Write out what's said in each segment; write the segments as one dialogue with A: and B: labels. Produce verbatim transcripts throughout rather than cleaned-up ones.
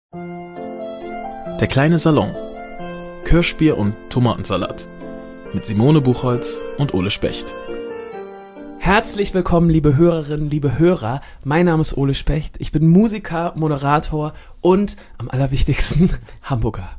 A: Der kleine Salon. Kirschbier und Tomatensalat. Mit Simone Buchholz und Ole Specht.
B: Herzlich willkommen, liebe Hörerinnen, liebe Hörer. Mein Name ist Ole Specht. Ich bin Musiker, Moderator und am allerwichtigsten Hamburger.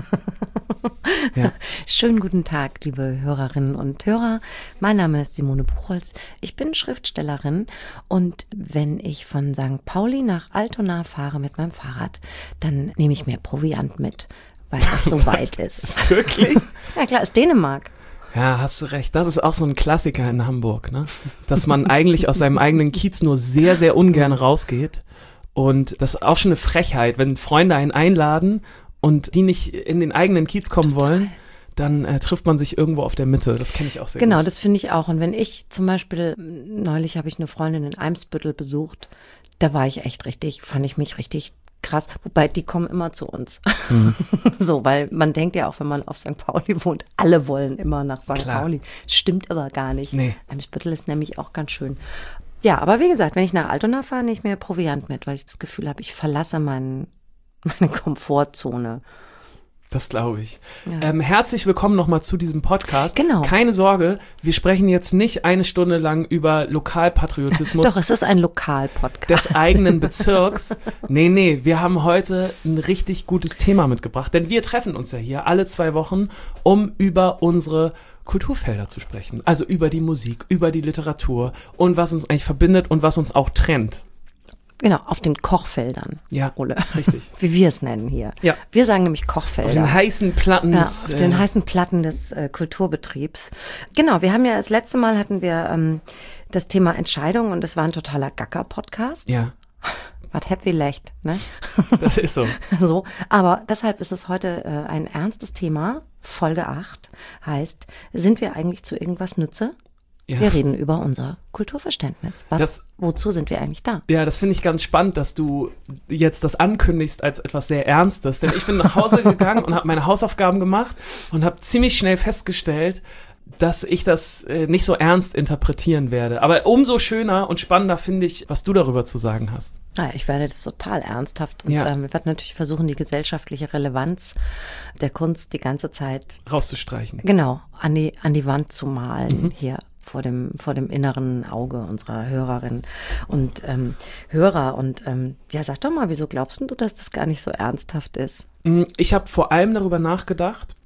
C: Ja. Schönen guten Tag, liebe Hörerinnen und Hörer. Mein Name ist Simone Buchholz. Ich bin Schriftstellerin und wenn ich von Sankt Pauli nach Altona fahre mit meinem Fahrrad, dann nehme ich mir Proviant mit, weil das so weit ist.
B: Wirklich?
C: Ja klar, ist Dänemark.
B: Ja, hast du recht. Das ist auch so ein Klassiker in Hamburg, ne? Dass man eigentlich aus seinem eigenen Kiez nur sehr, sehr ungern rausgeht. Und das ist auch schon eine Frechheit, wenn Freunde einen einladen und die nicht in den eigenen Kiez kommen wollen, dann äh, trifft man sich irgendwo auf der Mitte. Das kenne ich auch sehr
C: genau,
B: gut.
C: Genau, das finde ich auch. Und wenn ich zum Beispiel, neulich habe ich eine Freundin in Eimsbüttel besucht, da war ich echt richtig, fand ich mich richtig krass. Wobei, die kommen immer zu uns. Mhm. So, weil man denkt ja auch, wenn man auf Sankt Pauli wohnt, alle wollen immer nach Sankt
B: Klar.
C: Pauli. Stimmt aber gar nicht.
B: Nee.
C: Eimsbüttel ist nämlich auch ganz schön. Ja, aber wie gesagt, wenn ich nach Altona fahre, nehme ich mir Proviant mit, weil ich das Gefühl habe, ich verlasse meinen, meine Komfortzone.
B: Das glaube ich.
C: Ja.
B: Ähm, herzlich willkommen nochmal zu diesem Podcast.
C: Genau.
B: Keine Sorge, wir sprechen jetzt nicht eine Stunde lang über Lokalpatriotismus.
C: Doch, es ist ein Lokalpodcast.
B: Des eigenen Bezirks. Nee, nee, wir haben heute ein richtig gutes Thema mitgebracht, denn wir treffen uns ja hier alle zwei Wochen, um über unsere Kulturfelder zu sprechen. Also über die Musik, über die Literatur und was uns eigentlich verbindet und was uns auch trennt.
C: Genau, auf den Kochfeldern,
B: Ja,
C: Ole.
B: richtig.
C: Wie wir es nennen hier.
B: Ja.
C: Wir sagen nämlich Kochfelder.
B: Auf den heißen Platten.
C: Ja,
B: des,
C: auf den
B: äh,
C: heißen Platten des äh, Kulturbetriebs. Genau, wir haben ja das letzte Mal hatten wir ähm, das Thema Entscheidung und es war ein totaler Gacker-Podcast.
B: Ja,
C: Was happy lecht, ne?
B: das ist so.
C: So, aber deshalb ist es heute äh, ein ernstes Thema. Folge acht heißt, sind wir eigentlich zu irgendwas nütze?
B: Ja.
C: Wir reden über unser Kulturverständnis. Was,
B: Das-
C: wozu sind wir eigentlich da?
B: Ja, das finde ich ganz spannend, dass du jetzt das ankündigst als etwas sehr Ernstes. Denn ich bin nach Hause gegangen und habe meine Hausaufgaben gemacht und habe ziemlich schnell festgestellt, dass ich das äh, nicht so ernst interpretieren werde. Aber umso schöner und spannender finde ich, was du darüber zu sagen hast.
C: Naja, ich werde das total ernsthaft und
B: Ja.
C: ähm, wir werden natürlich versuchen, die gesellschaftliche Relevanz der Kunst die ganze Zeit
B: Rauszustreichen.
C: genau an die, an die Wand zu malen
B: Mhm.
C: hier vor dem, vor dem inneren Auge unserer Hörerinnen und ähm, Hörer. Und ähm, ja, sag doch mal, wieso glaubst du, dass das gar nicht so ernsthaft ist?
B: Ich habe vor allem darüber nachgedacht,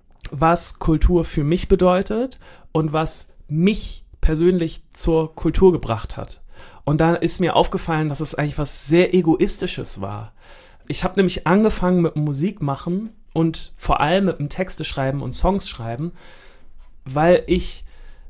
B: was Kultur für mich bedeutet und was mich persönlich zur Kultur gebracht hat. Und da ist mir aufgefallen, dass es eigentlich was sehr Egoistisches war. Ich habe nämlich angefangen mit dem Musikmachen und vor allem mit dem Texte schreiben und Songs schreiben, weil ich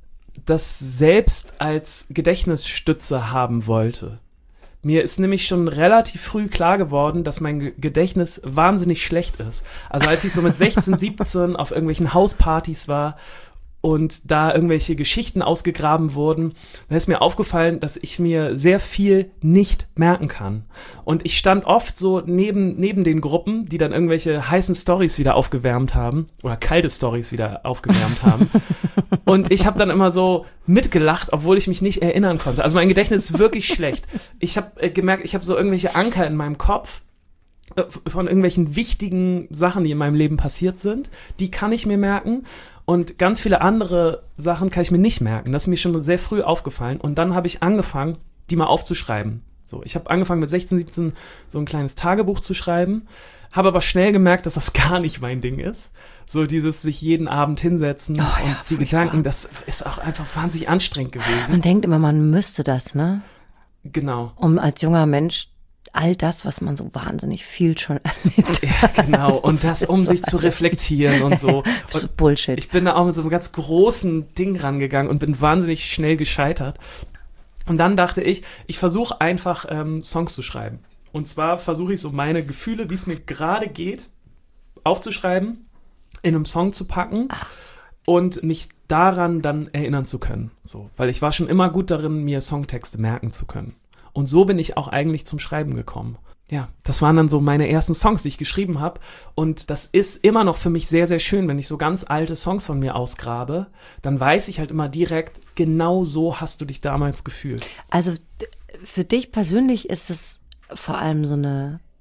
B: das selbst als Gedächtnisstütze haben wollte. Mir ist nämlich schon relativ früh klar geworden, dass mein Ge- Gedächtnis wahnsinnig schlecht ist. Also als ich so mit sechzehn, siebzehn auf irgendwelchen Hauspartys war und da irgendwelche Geschichten ausgegraben wurden, dann ist mir aufgefallen, dass ich mir sehr viel nicht merken kann. Und ich stand oft so neben, neben den Gruppen, die dann irgendwelche heißen Storys wieder aufgewärmt haben oder kalte Storys wieder aufgewärmt haben. Und ich habe dann immer so mitgelacht, obwohl ich mich nicht erinnern konnte. Also mein Gedächtnis ist wirklich schlecht. Ich habe äh, gemerkt, ich habe so irgendwelche Anker in meinem Kopf äh, von irgendwelchen wichtigen Sachen, die in meinem Leben passiert sind. Die kann ich mir merken. Und ganz viele andere Sachen kann ich mir nicht merken. Das ist mir schon sehr früh aufgefallen. Und dann habe ich angefangen, die mal aufzuschreiben. So, ich habe angefangen mit sechzehn, siebzehn so ein kleines Tagebuch zu schreiben, habe aber schnell gemerkt, dass das gar nicht mein Ding ist. So dieses sich jeden Abend hinsetzen
C: Oh ja,
B: und die
C: furchtbar.
B: Gedanken, das ist auch einfach wahnsinnig anstrengend gewesen.
C: Man denkt immer, man müsste das, ne?
B: Genau.
C: Um als junger Mensch all das, was man so wahnsinnig viel schon erlebt
B: Ja,
C: hat.
B: genau.
C: Also,
B: Und das,
C: ist
B: um
C: so
B: sich zu reflektieren und so.
C: so
B: Und
C: Bullshit.
B: ich bin da auch mit so einem ganz großen Ding rangegangen und bin wahnsinnig schnell gescheitert. Und dann dachte ich, ich versuche einfach ähm, Songs zu schreiben. Und zwar versuche ich so meine Gefühle, wie es mir gerade geht, aufzuschreiben, in einem Song zu packen und mich daran dann erinnern zu können. So, weil ich war schon immer gut darin, mir Songtexte merken zu können. Und so bin ich auch eigentlich zum Schreiben gekommen. Ja, das waren dann so meine ersten Songs, die ich geschrieben habe. Und das ist immer noch für mich sehr, sehr schön, wenn ich so ganz alte Songs von mir ausgrabe. Dann weiß ich halt immer direkt, genau so hast du dich damals gefühlt.
C: Also d- für dich persönlich ist es vor allem so eine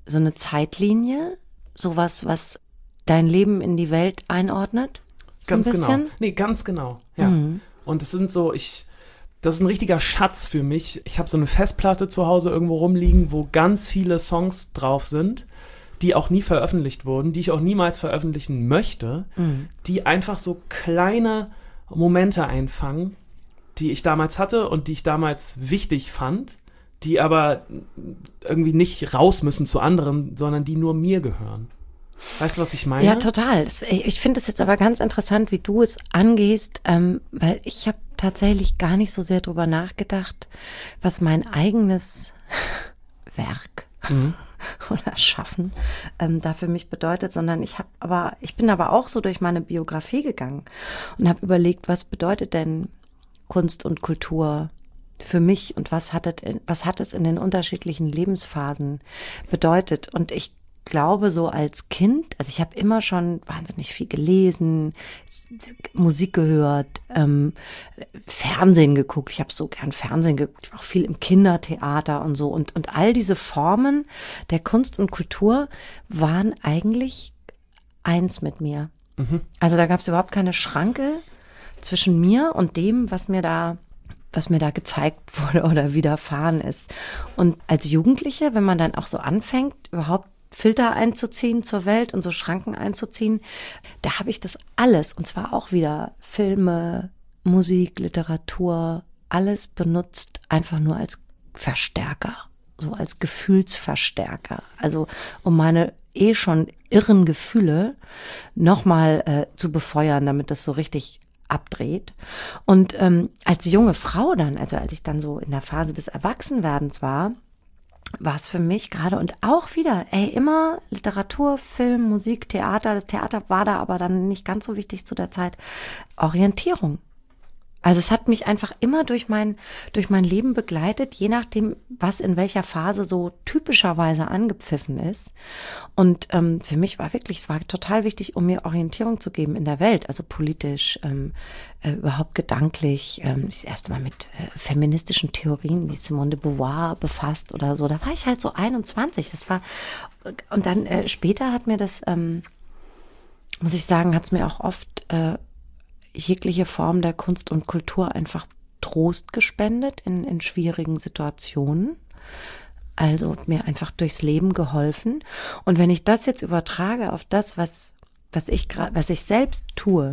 C: so eine Zeitlinie, sowas, was dein Leben in die Welt einordnet? So
B: ganz
C: ein bisschen?
B: genau. Nee, ganz genau. Ja.
C: Mhm.
B: Und es sind so, ich, das ist ein richtiger Schatz für mich. Ich habe so eine Festplatte zu Hause irgendwo rumliegen, wo ganz viele Songs drauf sind, die auch nie veröffentlicht wurden, die ich auch niemals veröffentlichen möchte, mhm. die einfach so kleine Momente einfangen, die ich damals hatte und die ich damals wichtig fand, die aber irgendwie nicht raus müssen zu anderen, sondern die nur mir gehören. Weißt du, was ich meine?
C: Ja, total. Das, ich ich finde es jetzt aber ganz interessant, wie du es angehst, ähm, weil ich habe tatsächlich gar nicht so sehr drüber nachgedacht, was mein eigenes Werk mhm. oder Schaffen ähm, da für mich bedeutet, sondern ich habe aber, ich bin aber auch so durch meine Biografie gegangen und habe überlegt, was bedeutet denn Kunst und Kultur für mich und was hat es, was hat es in den unterschiedlichen Lebensphasen bedeutet? Und ich glaube, so als Kind, also ich habe immer schon wahnsinnig viel gelesen, Musik gehört, ähm, Fernsehen geguckt. Ich habe so gern Fernsehen geguckt, ich war auch viel im Kindertheater und so. Und, und all diese Formen der Kunst und Kultur waren eigentlich eins mit mir. Mhm. Also da gab es überhaupt keine Schranke zwischen mir und dem, was mir da was mir da gezeigt wurde oder widerfahren ist. Und als Jugendliche, wenn man dann auch so anfängt, überhaupt Filter einzuziehen zur Welt und so Schranken einzuziehen, da habe ich das alles, und zwar auch wieder Filme, Musik, Literatur, alles benutzt einfach nur als Verstärker, so als Gefühlsverstärker. Also um meine eh schon irren Gefühle nochmal äh, zu befeuern, damit das so richtig abdreht. Und ähm, als junge Frau dann, also als ich dann so in der Phase des Erwachsenwerdens war, war es für mich gerade und auch wieder, ey, immer Literatur, Film, Musik, Theater. Das Theater war da aber dann nicht ganz so wichtig zu der Zeit. Orientierung. Also es hat mich einfach immer durch mein, durch mein Leben begleitet, je nachdem, was in welcher Phase so typischerweise angepfiffen ist. Und ähm, für mich war wirklich, es war total wichtig, um mir Orientierung zu geben in der Welt, also politisch, ähm, äh, überhaupt gedanklich. Ähm, das erste Mal mit äh, feministischen Theorien wie Simone de Beauvoir befasst oder so. Da war ich halt so einundzwanzig. Das war, und dann äh, später hat mir das, ähm, muss ich sagen, hat es mir auch oft äh, jegliche Form der Kunst und Kultur einfach Trost gespendet in, in schwierigen Situationen. Also mir einfach durchs Leben geholfen. Und wenn ich das jetzt übertrage auf das, was, was ich gerade, was ich selbst tue,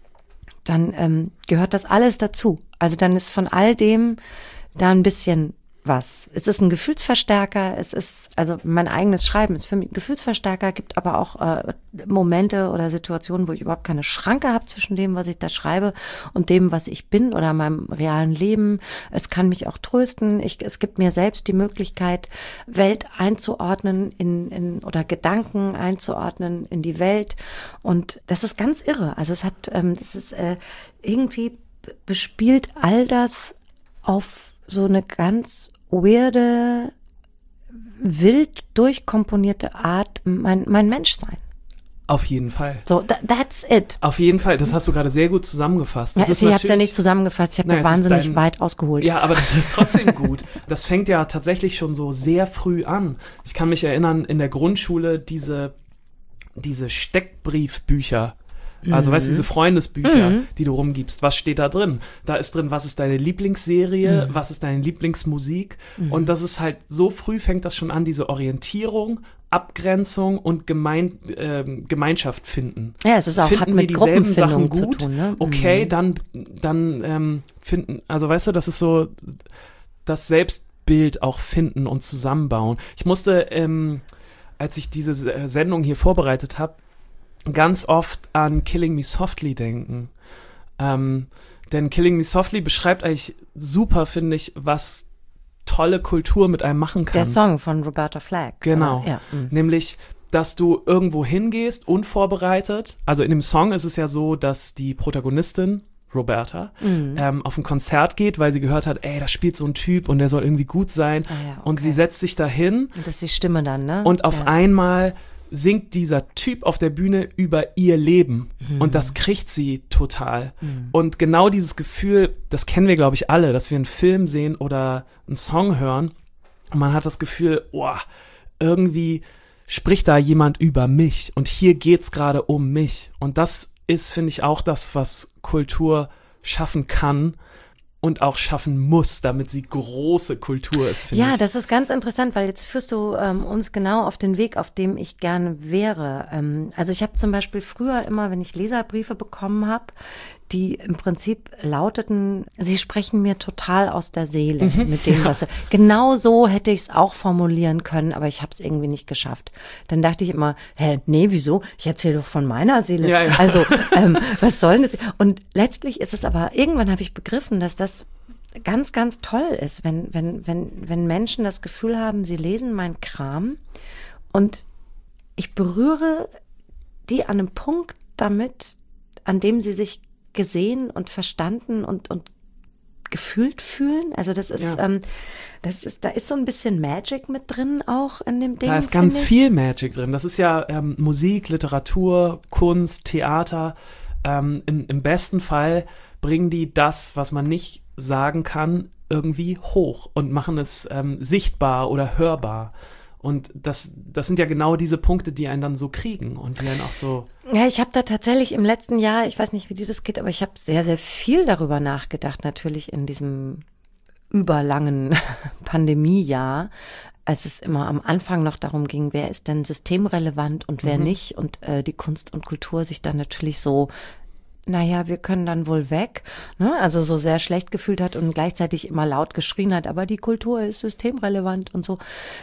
C: dann ähm, gehört das alles dazu. Also dann ist von all dem da ein bisschen was. Es ist ein Gefühlsverstärker, es ist, also mein eigenes Schreiben ist für mich ein Gefühlsverstärker, gibt aber auch äh, Momente oder Situationen, wo ich überhaupt keine Schranke habe zwischen dem, was ich da schreibe und dem, was ich bin oder meinem realen Leben. Es kann mich auch trösten. Ich, es gibt mir selbst die Möglichkeit, Welt einzuordnen in, in oder Gedanken einzuordnen in die Welt. Und das ist ganz irre. Also es hat, ähm, das ist äh, irgendwie bespielt all das auf so eine ganz weirde, wild durchkomponierte Art mein, mein Menschsein.
B: Auf jeden Fall.
C: So, that, that's it.
B: Auf jeden Fall, das hast du gerade sehr gut zusammengefasst. Das
C: ja,
B: ist
C: ich habe es ja nicht zusammengefasst, ich habe mir wahnsinnig dein, weit ausgeholt.
B: Ja, aber das ist trotzdem gut. Das fängt ja tatsächlich schon so sehr früh an. Ich kann mich erinnern, in der Grundschule diese, diese Steckbriefbücher, also, mhm. weißt du, diese Freundesbücher, mhm. die du rumgibst, was steht da drin? Da ist drin, was ist deine Lieblingsserie, mhm. was ist deine Lieblingsmusik? Mhm. Und das ist halt, so früh fängt das schon an, diese Orientierung, Abgrenzung und Gemein, äh, Gemeinschaft finden.
C: Ja, es ist auch,
B: finden
C: hat mit
B: wir dieselben Sachen
C: zu
B: gut?
C: tun, ne?
B: Okay,
C: mhm.
B: dann, dann ähm, finden, also weißt du, das ist so das Selbstbild auch finden und zusammenbauen. Ich musste, ähm, als ich diese Sendung hier vorbereitet habe, ganz oft an Killing Me Softly denken. Ähm, denn Killing Me Softly beschreibt eigentlich super, finde ich, was tolle Kultur mit einem machen kann.
C: Der Song von Roberta Flack.
B: Genau.
C: Ja. Mhm.
B: Nämlich, dass du irgendwo hingehst, unvorbereitet. Also in dem Song ist es ja so, dass die Protagonistin, Roberta, mhm. ähm, auf ein Konzert geht, weil sie gehört hat, ey, da spielt so ein Typ und der soll irgendwie gut sein.
C: Ah, ja, okay.
B: Und sie setzt sich dahin.
C: Und das ist die Stimme dann, ne?
B: Und auf
C: ja.
B: einmal singt dieser Typ auf der Bühne über ihr Leben. Mhm. Und das kriegt sie total. Mhm. Und genau dieses Gefühl, das kennen wir, glaube ich, alle, dass wir einen Film sehen oder einen Song hören und man hat das Gefühl, oh, irgendwie spricht da jemand über mich und hier geht's gerade um mich. Und das ist, finde ich, auch das, was Kultur schaffen kann und auch schaffen muss, damit sie große Kultur ist, finde
C: Ja,
B: ich.
C: das ist ganz interessant, weil jetzt führst du ähm, uns genau auf den Weg, auf dem ich gerne wäre. Ähm, also ich habe zum Beispiel früher immer, wenn ich Leserbriefe bekommen habe, die im Prinzip lauteten, sie sprechen mir total aus der Seele
B: Mhm,
C: mit dem,
B: ja.
C: was sie, genau so hätte ich es auch formulieren können, aber ich habe es irgendwie nicht geschafft. Dann dachte ich immer, hä, nee, wieso? Ich erzähle doch von meiner Seele.
B: Ja, ja.
C: Also, ähm, was soll denn das? Und letztlich ist es aber, irgendwann habe ich begriffen, dass das ganz, ganz toll ist, wenn, wenn, wenn, wenn Menschen das Gefühl haben, sie lesen meinen Kram und ich berühre die an einem Punkt damit, an dem sie sich gesehen und verstanden und, und gefühlt fühlen. Also das ist,
B: Ja.
C: ähm, das ist, da ist so ein bisschen Magic mit drin auch in dem Ding.
B: Da ist ganz
C: finde ich.
B: viel Magic drin. Das ist ja ähm, Musik, Literatur, Kunst, Theater. Ähm, im, Im besten Fall bringen die das, was man nicht sagen kann, irgendwie hoch und machen es ähm, sichtbar oder hörbar. Und das, das sind ja genau diese Punkte, die einen dann so kriegen und die einen auch so.
C: Ja, ich habe da tatsächlich im letzten Jahr, ich weiß nicht, wie dir das geht, aber ich habe sehr, sehr viel darüber nachgedacht, natürlich in diesem überlangen Pandemiejahr, als es immer am Anfang noch darum ging, wer ist denn systemrelevant und wer
B: Mhm.
C: nicht und äh, die Kunst und Kultur sich dann natürlich so, naja, wir können dann wohl weg, ne? Also so sehr schlecht gefühlt hat und gleichzeitig immer laut geschrien hat, aber die Kultur ist systemrelevant und so.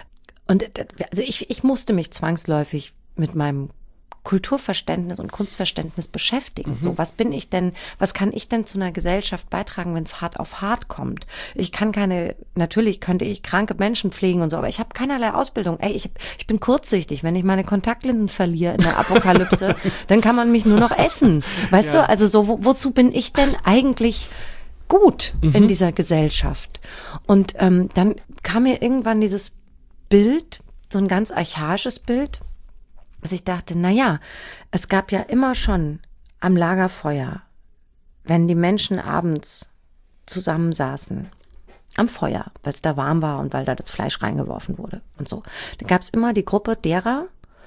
C: Und also ich, ich musste mich zwangsläufig mit meinem Kulturverständnis und Kunstverständnis beschäftigen.
B: Mhm.
C: So, was bin ich denn, was kann ich denn zu einer Gesellschaft beitragen, wenn es hart auf hart kommt? Ich kann keine, natürlich könnte ich kranke Menschen pflegen und so, aber ich habe keinerlei Ausbildung. Ey, ich, ich bin kurzsichtig. Wenn ich meine Kontaktlinsen verliere in der Apokalypse, dann kann man mich nur noch essen. Weißt
B: Ja.
C: du, also so, wo, wozu bin ich denn eigentlich gut
B: Mhm.
C: in dieser Gesellschaft? Und ähm, dann kam mir irgendwann dieses Bild, so ein ganz archaisches Bild, dass ich dachte, na ja, es gab ja immer schon am Lagerfeuer, wenn die Menschen abends zusammensaßen, am Feuer, weil es da warm war und weil da das Fleisch reingeworfen wurde und so. Da gab es immer die Gruppe derer,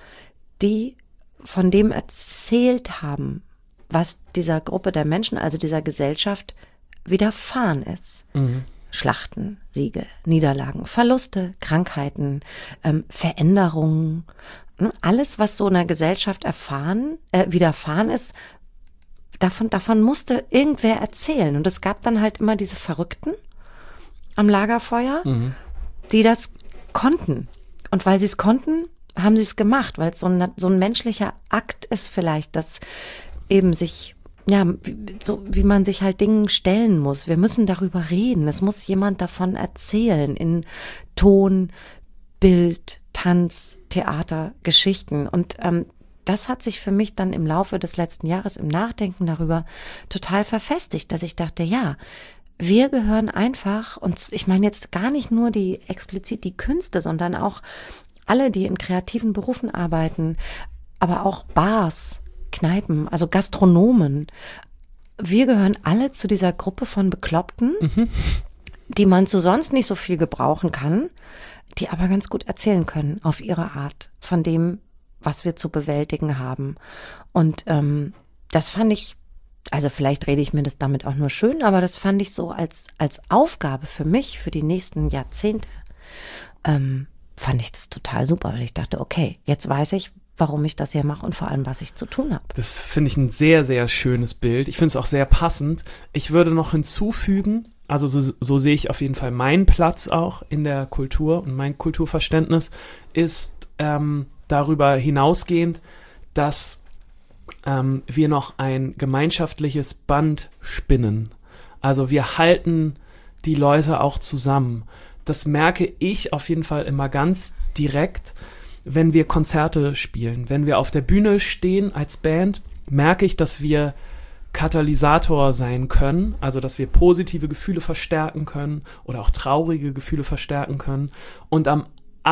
C: die von dem erzählt haben, was dieser Gruppe der Menschen, also dieser Gesellschaft, widerfahren ist.
B: Mhm.
C: Schlachten, Siege, Niederlagen, Verluste, Krankheiten, ähm, Veränderungen, ne? Alles, was so einer Gesellschaft erfahren, äh, widerfahren ist, davon, davon musste irgendwer erzählen. Und es gab dann halt immer diese Verrückten am Lagerfeuer,
B: Mhm.
C: die das konnten. Und weil sie es konnten, haben sie es gemacht, weil es so ein, so ein menschlicher Akt ist vielleicht, dass eben sich, ja, wie, so wie man sich halt Dingen stellen muss. Wir müssen darüber reden. Es muss jemand davon erzählen in Ton, Bild, Tanz, Theater, Geschichten. Und ähm, das hat sich für mich dann im Laufe des letzten Jahres im Nachdenken darüber total verfestigt, dass ich dachte, ja, wir gehören einfach, und ich meine jetzt gar nicht nur die explizit die Künste, sondern auch alle, die in kreativen Berufen arbeiten, aber auch Bars, Kneipen, also Gastronomen. Wir gehören alle zu dieser Gruppe von Bekloppten,
B: Mhm.
C: die man zu sonst nicht so viel gebrauchen kann, die aber ganz gut erzählen können auf ihre Art von dem, was wir zu bewältigen haben. Und ähm, das fand ich, also vielleicht rede ich mir das damit auch nur schön, aber das fand ich so als, als Aufgabe für mich, für die nächsten Jahrzehnte, ähm, fand ich das total super, weil ich dachte, okay, jetzt weiß ich, warum ich das hier mache und vor allem, was ich zu tun habe.
B: Das finde ich ein sehr, sehr schönes Bild. Ich finde es auch sehr passend. Ich würde noch hinzufügen, also so, so sehe ich auf jeden Fall meinen Platz auch in der Kultur und mein Kulturverständnis ist ähm, darüber hinausgehend, dass ähm, wir noch ein gemeinschaftliches Band spinnen. Also wir halten die Leute auch zusammen. Das merke ich auf jeden Fall immer ganz direkt, wenn wir Konzerte spielen. Wenn wir auf der Bühne stehen als Band, merke ich, dass wir Katalysator sein können, also dass wir positive Gefühle verstärken können oder auch traurige Gefühle verstärken können. Und am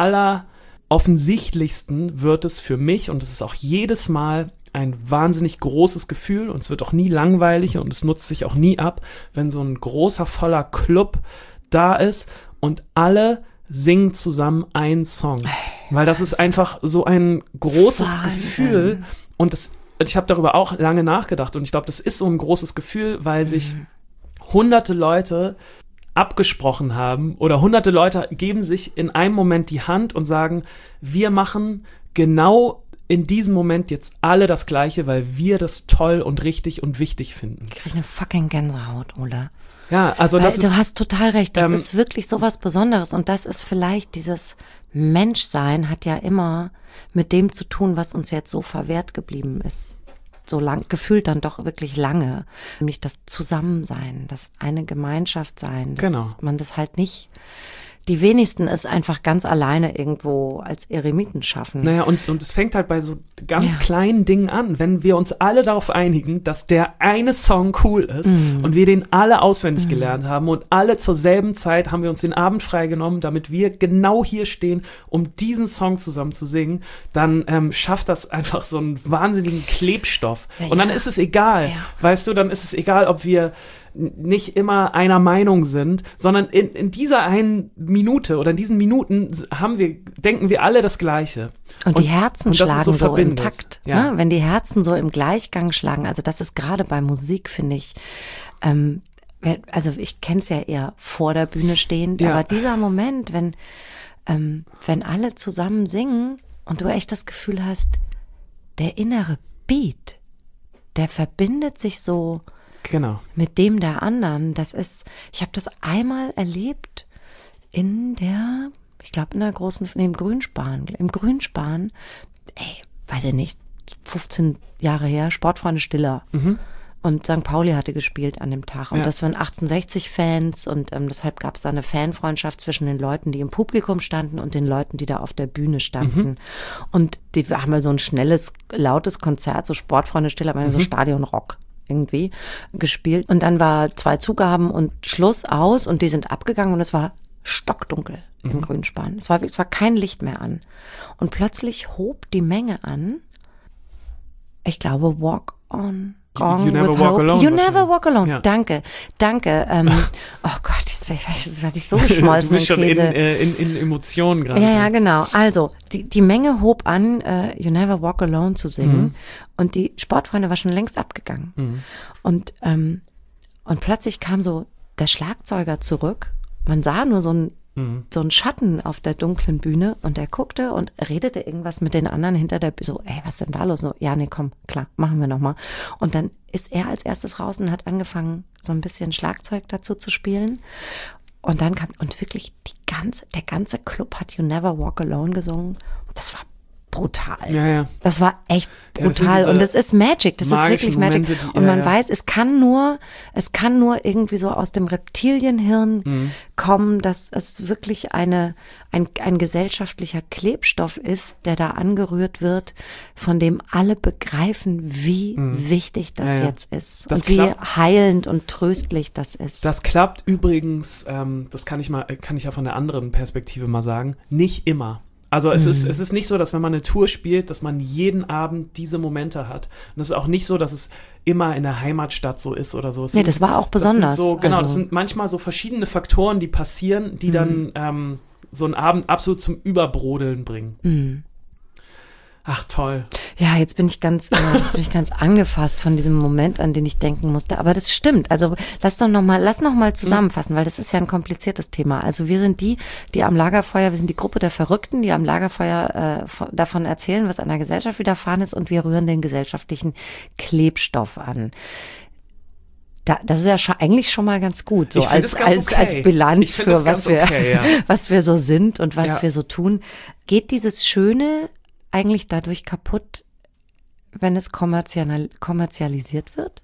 B: alleroffensichtlichsten wird es für mich, und es ist auch jedes Mal ein wahnsinnig großes Gefühl und es wird auch nie langweilig und es nutzt sich auch nie ab, wenn so ein großer, voller Club da ist und alle singen zusammen einen Song. Weil das ist einfach so ein großes
C: Wahnsinn.
B: Gefühl und das, ich habe darüber auch lange nachgedacht und ich glaube, das ist so ein großes Gefühl, weil sich
C: Mhm.
B: hunderte Leute abgesprochen haben oder hunderte Leute geben sich in einem Moment die Hand und sagen, wir machen genau in diesem Moment jetzt alle das Gleiche, weil wir das toll und richtig und wichtig finden.
C: Ich kriege eine fucking Gänsehaut, Ola.
B: Ja, also
C: Weil
B: das
C: du
B: ist,
C: hast total recht, das
B: ähm,
C: ist wirklich so was Besonderes und das ist vielleicht dieses Menschsein hat ja immer mit dem zu tun, was uns jetzt so verwehrt geblieben ist. So lang, gefühlt dann doch wirklich lange. Nämlich das Zusammensein, das eine Gemeinschaft sein, dass
B: Genau.
C: man das halt nicht, die wenigsten es einfach ganz alleine irgendwo als Eremiten schaffen.
B: Naja, und, und es fängt halt bei so ganz
C: Ja.
B: kleinen Dingen an. Wenn wir uns alle darauf einigen, dass der eine Song cool ist
C: Mhm.
B: und wir den alle auswendig gelernt haben und alle zur selben Zeit haben wir uns den Abend freigenommen, damit wir genau hier stehen, um diesen Song zusammen zu singen, dann ähm, schafft das einfach so einen wahnsinnigen Klebstoff.
C: Ja,
B: und dann
C: ja.
B: ist es egal,
C: Ja.
B: weißt du, dann ist es egal, ob wir n- nicht immer einer Meinung sind, sondern in, in dieser einen Minute oder in diesen Minuten haben wir, denken wir alle das Gleiche.
C: Und die Herzen
B: und das ist
C: schlagen
B: so
C: so, im
B: verbindend.
C: Takt.
B: Ja.
C: Ne? Wenn die Herzen so im Gleichgang schlagen, also das ist gerade bei Musik, finde ich, ähm, also ich kenne es ja eher vor der Bühne stehend,
B: Ja.
C: aber dieser Moment, wenn, ähm, wenn alle zusammen singen und du echt das Gefühl hast, der innere Beat, der verbindet sich so
B: Genau.
C: mit dem der anderen. Das ist, ich habe das einmal erlebt in der, ich glaube in der großen, nee, im Grünspan, im Grünspan, ey, weiß ich nicht, fünfzehn Jahre her, Sportfreunde Stiller. Und Sankt Pauli hatte gespielt an dem Tag. Und
B: Ja.
C: das waren achtzehnhundertsechzig-Fans und ähm, deshalb gab es da eine Fanfreundschaft zwischen den Leuten, die im Publikum standen und den Leuten, die da auf der Bühne standen. Und die haben halt so ein schnelles, lautes Konzert, so Sportfreunde Stiller, aber so Stadionrock irgendwie gespielt. Und dann war zwei Zugaben und Schluss aus und die sind abgegangen und es war stockdunkel im Grünspan. Es war, es war kein Licht mehr an. Und plötzlich hob die Menge an, ich glaube, Walk on. Gone
B: You Never
C: with
B: Walk
C: Hope.
B: Alone
C: You Never
B: wahrscheinlich.
C: Walk Alone.
B: Ja.
C: Danke, danke. Ähm, oh Gott, jetzt werde ich, jetzt werd ich so geschmolzen
B: Du bist
C: in
B: schon in,
C: Käse.
B: äh, in, in Emotionen gerade.
C: Ja, ja, genau. Also, die, die Menge hob an, äh, You Never Walk Alone zu singen.
B: Mhm.
C: Und die Sportfreunde war schon längst abgegangen.
B: Mhm.
C: Und, ähm, und plötzlich kam so der Schlagzeuger zurück. Man sah nur so ein
B: Mhm.
C: so ein Schatten auf der dunklen Bühne und er guckte und redete irgendwas mit den anderen hinter der Bühne. So, ey, was ist denn da los? So, ja, nee, komm, klar, machen wir nochmal. Und dann ist er als erstes raus und hat angefangen, so ein bisschen Schlagzeug dazu zu spielen. Und dann kam, und wirklich die ganze, der ganze Club hat You Never Walk Alone gesungen. Das war brutal.
B: Ja, ja.
C: Das war echt
B: Ja, das sind
C: brutal.
B: diese
C: Und das ist Magic. Das ist
B: magischen
C: wirklich Magic.
B: Momente, die-
C: und
B: ja,
C: man
B: ja.
C: weiß, es kann nur, es kann nur irgendwie so aus dem Reptilienhirn
B: Mhm.
C: kommen, dass es wirklich eine, ein, ein gesellschaftlicher Klebstoff ist, der da angerührt wird, von dem alle begreifen, wie wichtig das
B: Mhm. Ja, ja.
C: jetzt ist.
B: Das
C: und wie
B: klappt.
C: heilend und tröstlich das ist.
B: Das klappt übrigens, ähm, das kann ich mal, kann ich ja von der anderen Perspektive mal sagen, nicht immer. Also es ist, es ist nicht so, dass wenn man eine Tour spielt, dass man jeden Abend diese Momente hat. Und es ist auch nicht so, dass es immer in der Heimatstadt so ist oder so. Es
C: Nee,
B: sind-
C: das war auch besonders.
B: Das sind so, genau,
C: Also-
B: das sind manchmal so verschiedene Faktoren, die passieren, die dann ähm, so einen Abend absolut zum Überbrodeln bringen.
C: Mhm.
B: Ach, toll.
C: Ja, jetzt bin ich ganz, äh, jetzt bin ich ganz angefasst von diesem Moment, an den ich denken musste. Aber das stimmt. Also lass doch noch mal, lass noch mal zusammenfassen, weil das ist ja ein kompliziertes Thema. Also wir sind die, die am Lagerfeuer, wir sind die Gruppe der Verrückten, die am Lagerfeuer äh, von- davon erzählen, was an der Gesellschaft widerfahren ist, und wir rühren den gesellschaftlichen Klebstoff an. Da, das ist ja schon, eigentlich schon mal ganz gut, so
B: Ich find
C: als,
B: es ganz
C: als,
B: okay.
C: als Bilanz
B: Ich find
C: für
B: es ganz
C: was wir,
B: okay, ja.
C: was wir so sind und was
B: Ja.
C: wir so tun. Geht dieses Schöne eigentlich dadurch kaputt, wenn es kommerzial, kommerzialisiert wird?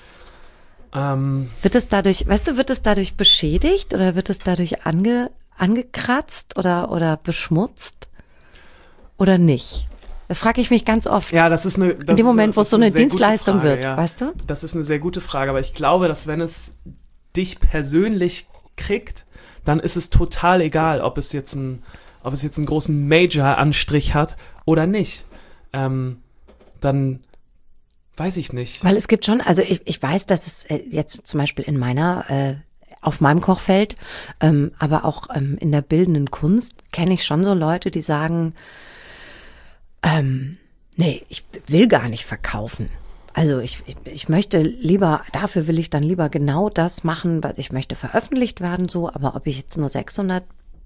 B: Ähm,
C: Wird es dadurch, weißt du, wird es dadurch beschädigt oder wird es dadurch ange, angekratzt oder, oder beschmutzt oder nicht? Das frage ich mich ganz oft.
B: ja, das ist eine. Das
C: In dem
B: ist
C: Moment,
B: eine,
C: wo
B: das
C: es so
B: ist
C: eine
B: sehr gute
C: Dienstleistung
B: Frage,
C: wird,
B: ja.
C: weißt du?
B: Das ist eine sehr gute Frage, aber ich glaube, dass wenn es dich persönlich kriegt, dann ist es total egal, ob es jetzt ein, ob es jetzt einen großen Major-Anstrich hat oder nicht. Ähm, dann weiß ich nicht.
C: Weil es gibt schon, also ich, ich weiß, dass es äh, jetzt zum Beispiel in meiner äh, auf meinem Kochfeld, ähm, aber auch ähm, in der bildenden Kunst kenne ich schon so Leute, die sagen, ähm, nee, ich will gar nicht verkaufen. Also ich, ich, ich möchte lieber, dafür will ich dann lieber genau das machen, was ich möchte veröffentlicht werden, so, aber ob ich jetzt nur sechshundert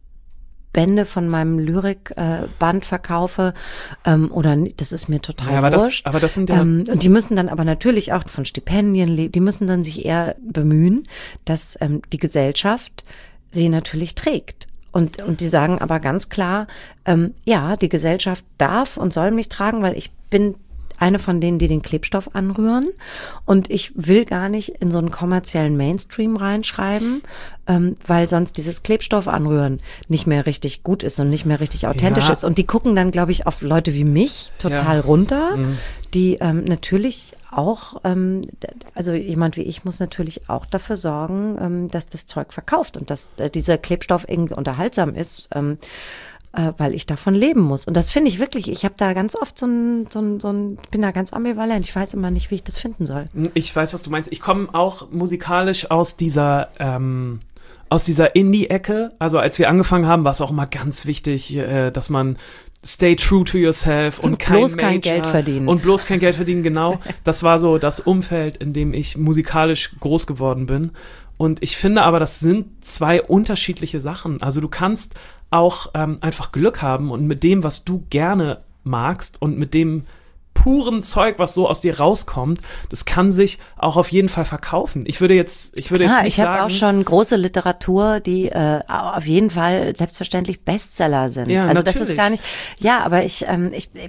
C: Bände von meinem Lyrikband äh, verkaufe ähm, oder nicht, das ist mir total
B: ja, aber
C: wurscht.
B: Das, aber das sind ja
C: ähm, und die müssen dann aber natürlich auch von Stipendien leben, die müssen dann sich eher bemühen, dass ähm, die Gesellschaft sie natürlich trägt. Und, und die sagen aber ganz klar, ähm, ja, die Gesellschaft darf und soll mich tragen, weil ich bin eine von denen, die den Klebstoff anrühren. Und ich will gar nicht in so einen kommerziellen Mainstream reinschreiben, ähm, weil sonst dieses Klebstoff anrühren nicht mehr richtig gut ist und nicht mehr richtig authentisch
B: ja.
C: ist. Und die gucken dann, glaube ich, auf Leute wie mich total ja. runter, mhm. die ähm, natürlich auch, ähm, also jemand wie ich muss natürlich auch dafür sorgen, ähm, dass das Zeug verkauft und dass äh, dieser Klebstoff irgendwie unterhaltsam ist, ähm, weil ich davon leben muss. Und das finde ich wirklich, ich habe da ganz oft so ein, so ein, so ein, bin da ganz ambivalent. Ich weiß immer nicht, wie ich das finden soll.
B: Ich weiß, was du meinst. Ich komme auch musikalisch aus dieser, ähm, aus dieser Indie-Ecke. Also als wir angefangen haben, war es auch immer ganz wichtig, äh, dass man stay true to yourself und, und kein
C: bloß
B: Major
C: kein Geld verdienen.
B: Und bloß kein Geld verdienen, genau. Das war so das Umfeld, in dem ich musikalisch groß geworden bin. Und ich finde aber, das sind zwei unterschiedliche Sachen. Also du kannst auch ähm, einfach Glück haben und mit dem, was du gerne magst und mit dem puren Zeug, was so aus dir rauskommt, das kann sich auch auf jeden Fall verkaufen. Ich würde jetzt, ich würde
C: Klar,
B: jetzt nicht
C: ich
B: sagen.
C: Ich habe auch schon große Literatur, die äh, auf jeden Fall selbstverständlich Bestseller sind.
B: Ja,
C: also
B: natürlich.
C: Das ist gar nicht. Ja, aber ich, ähm, ich, ich,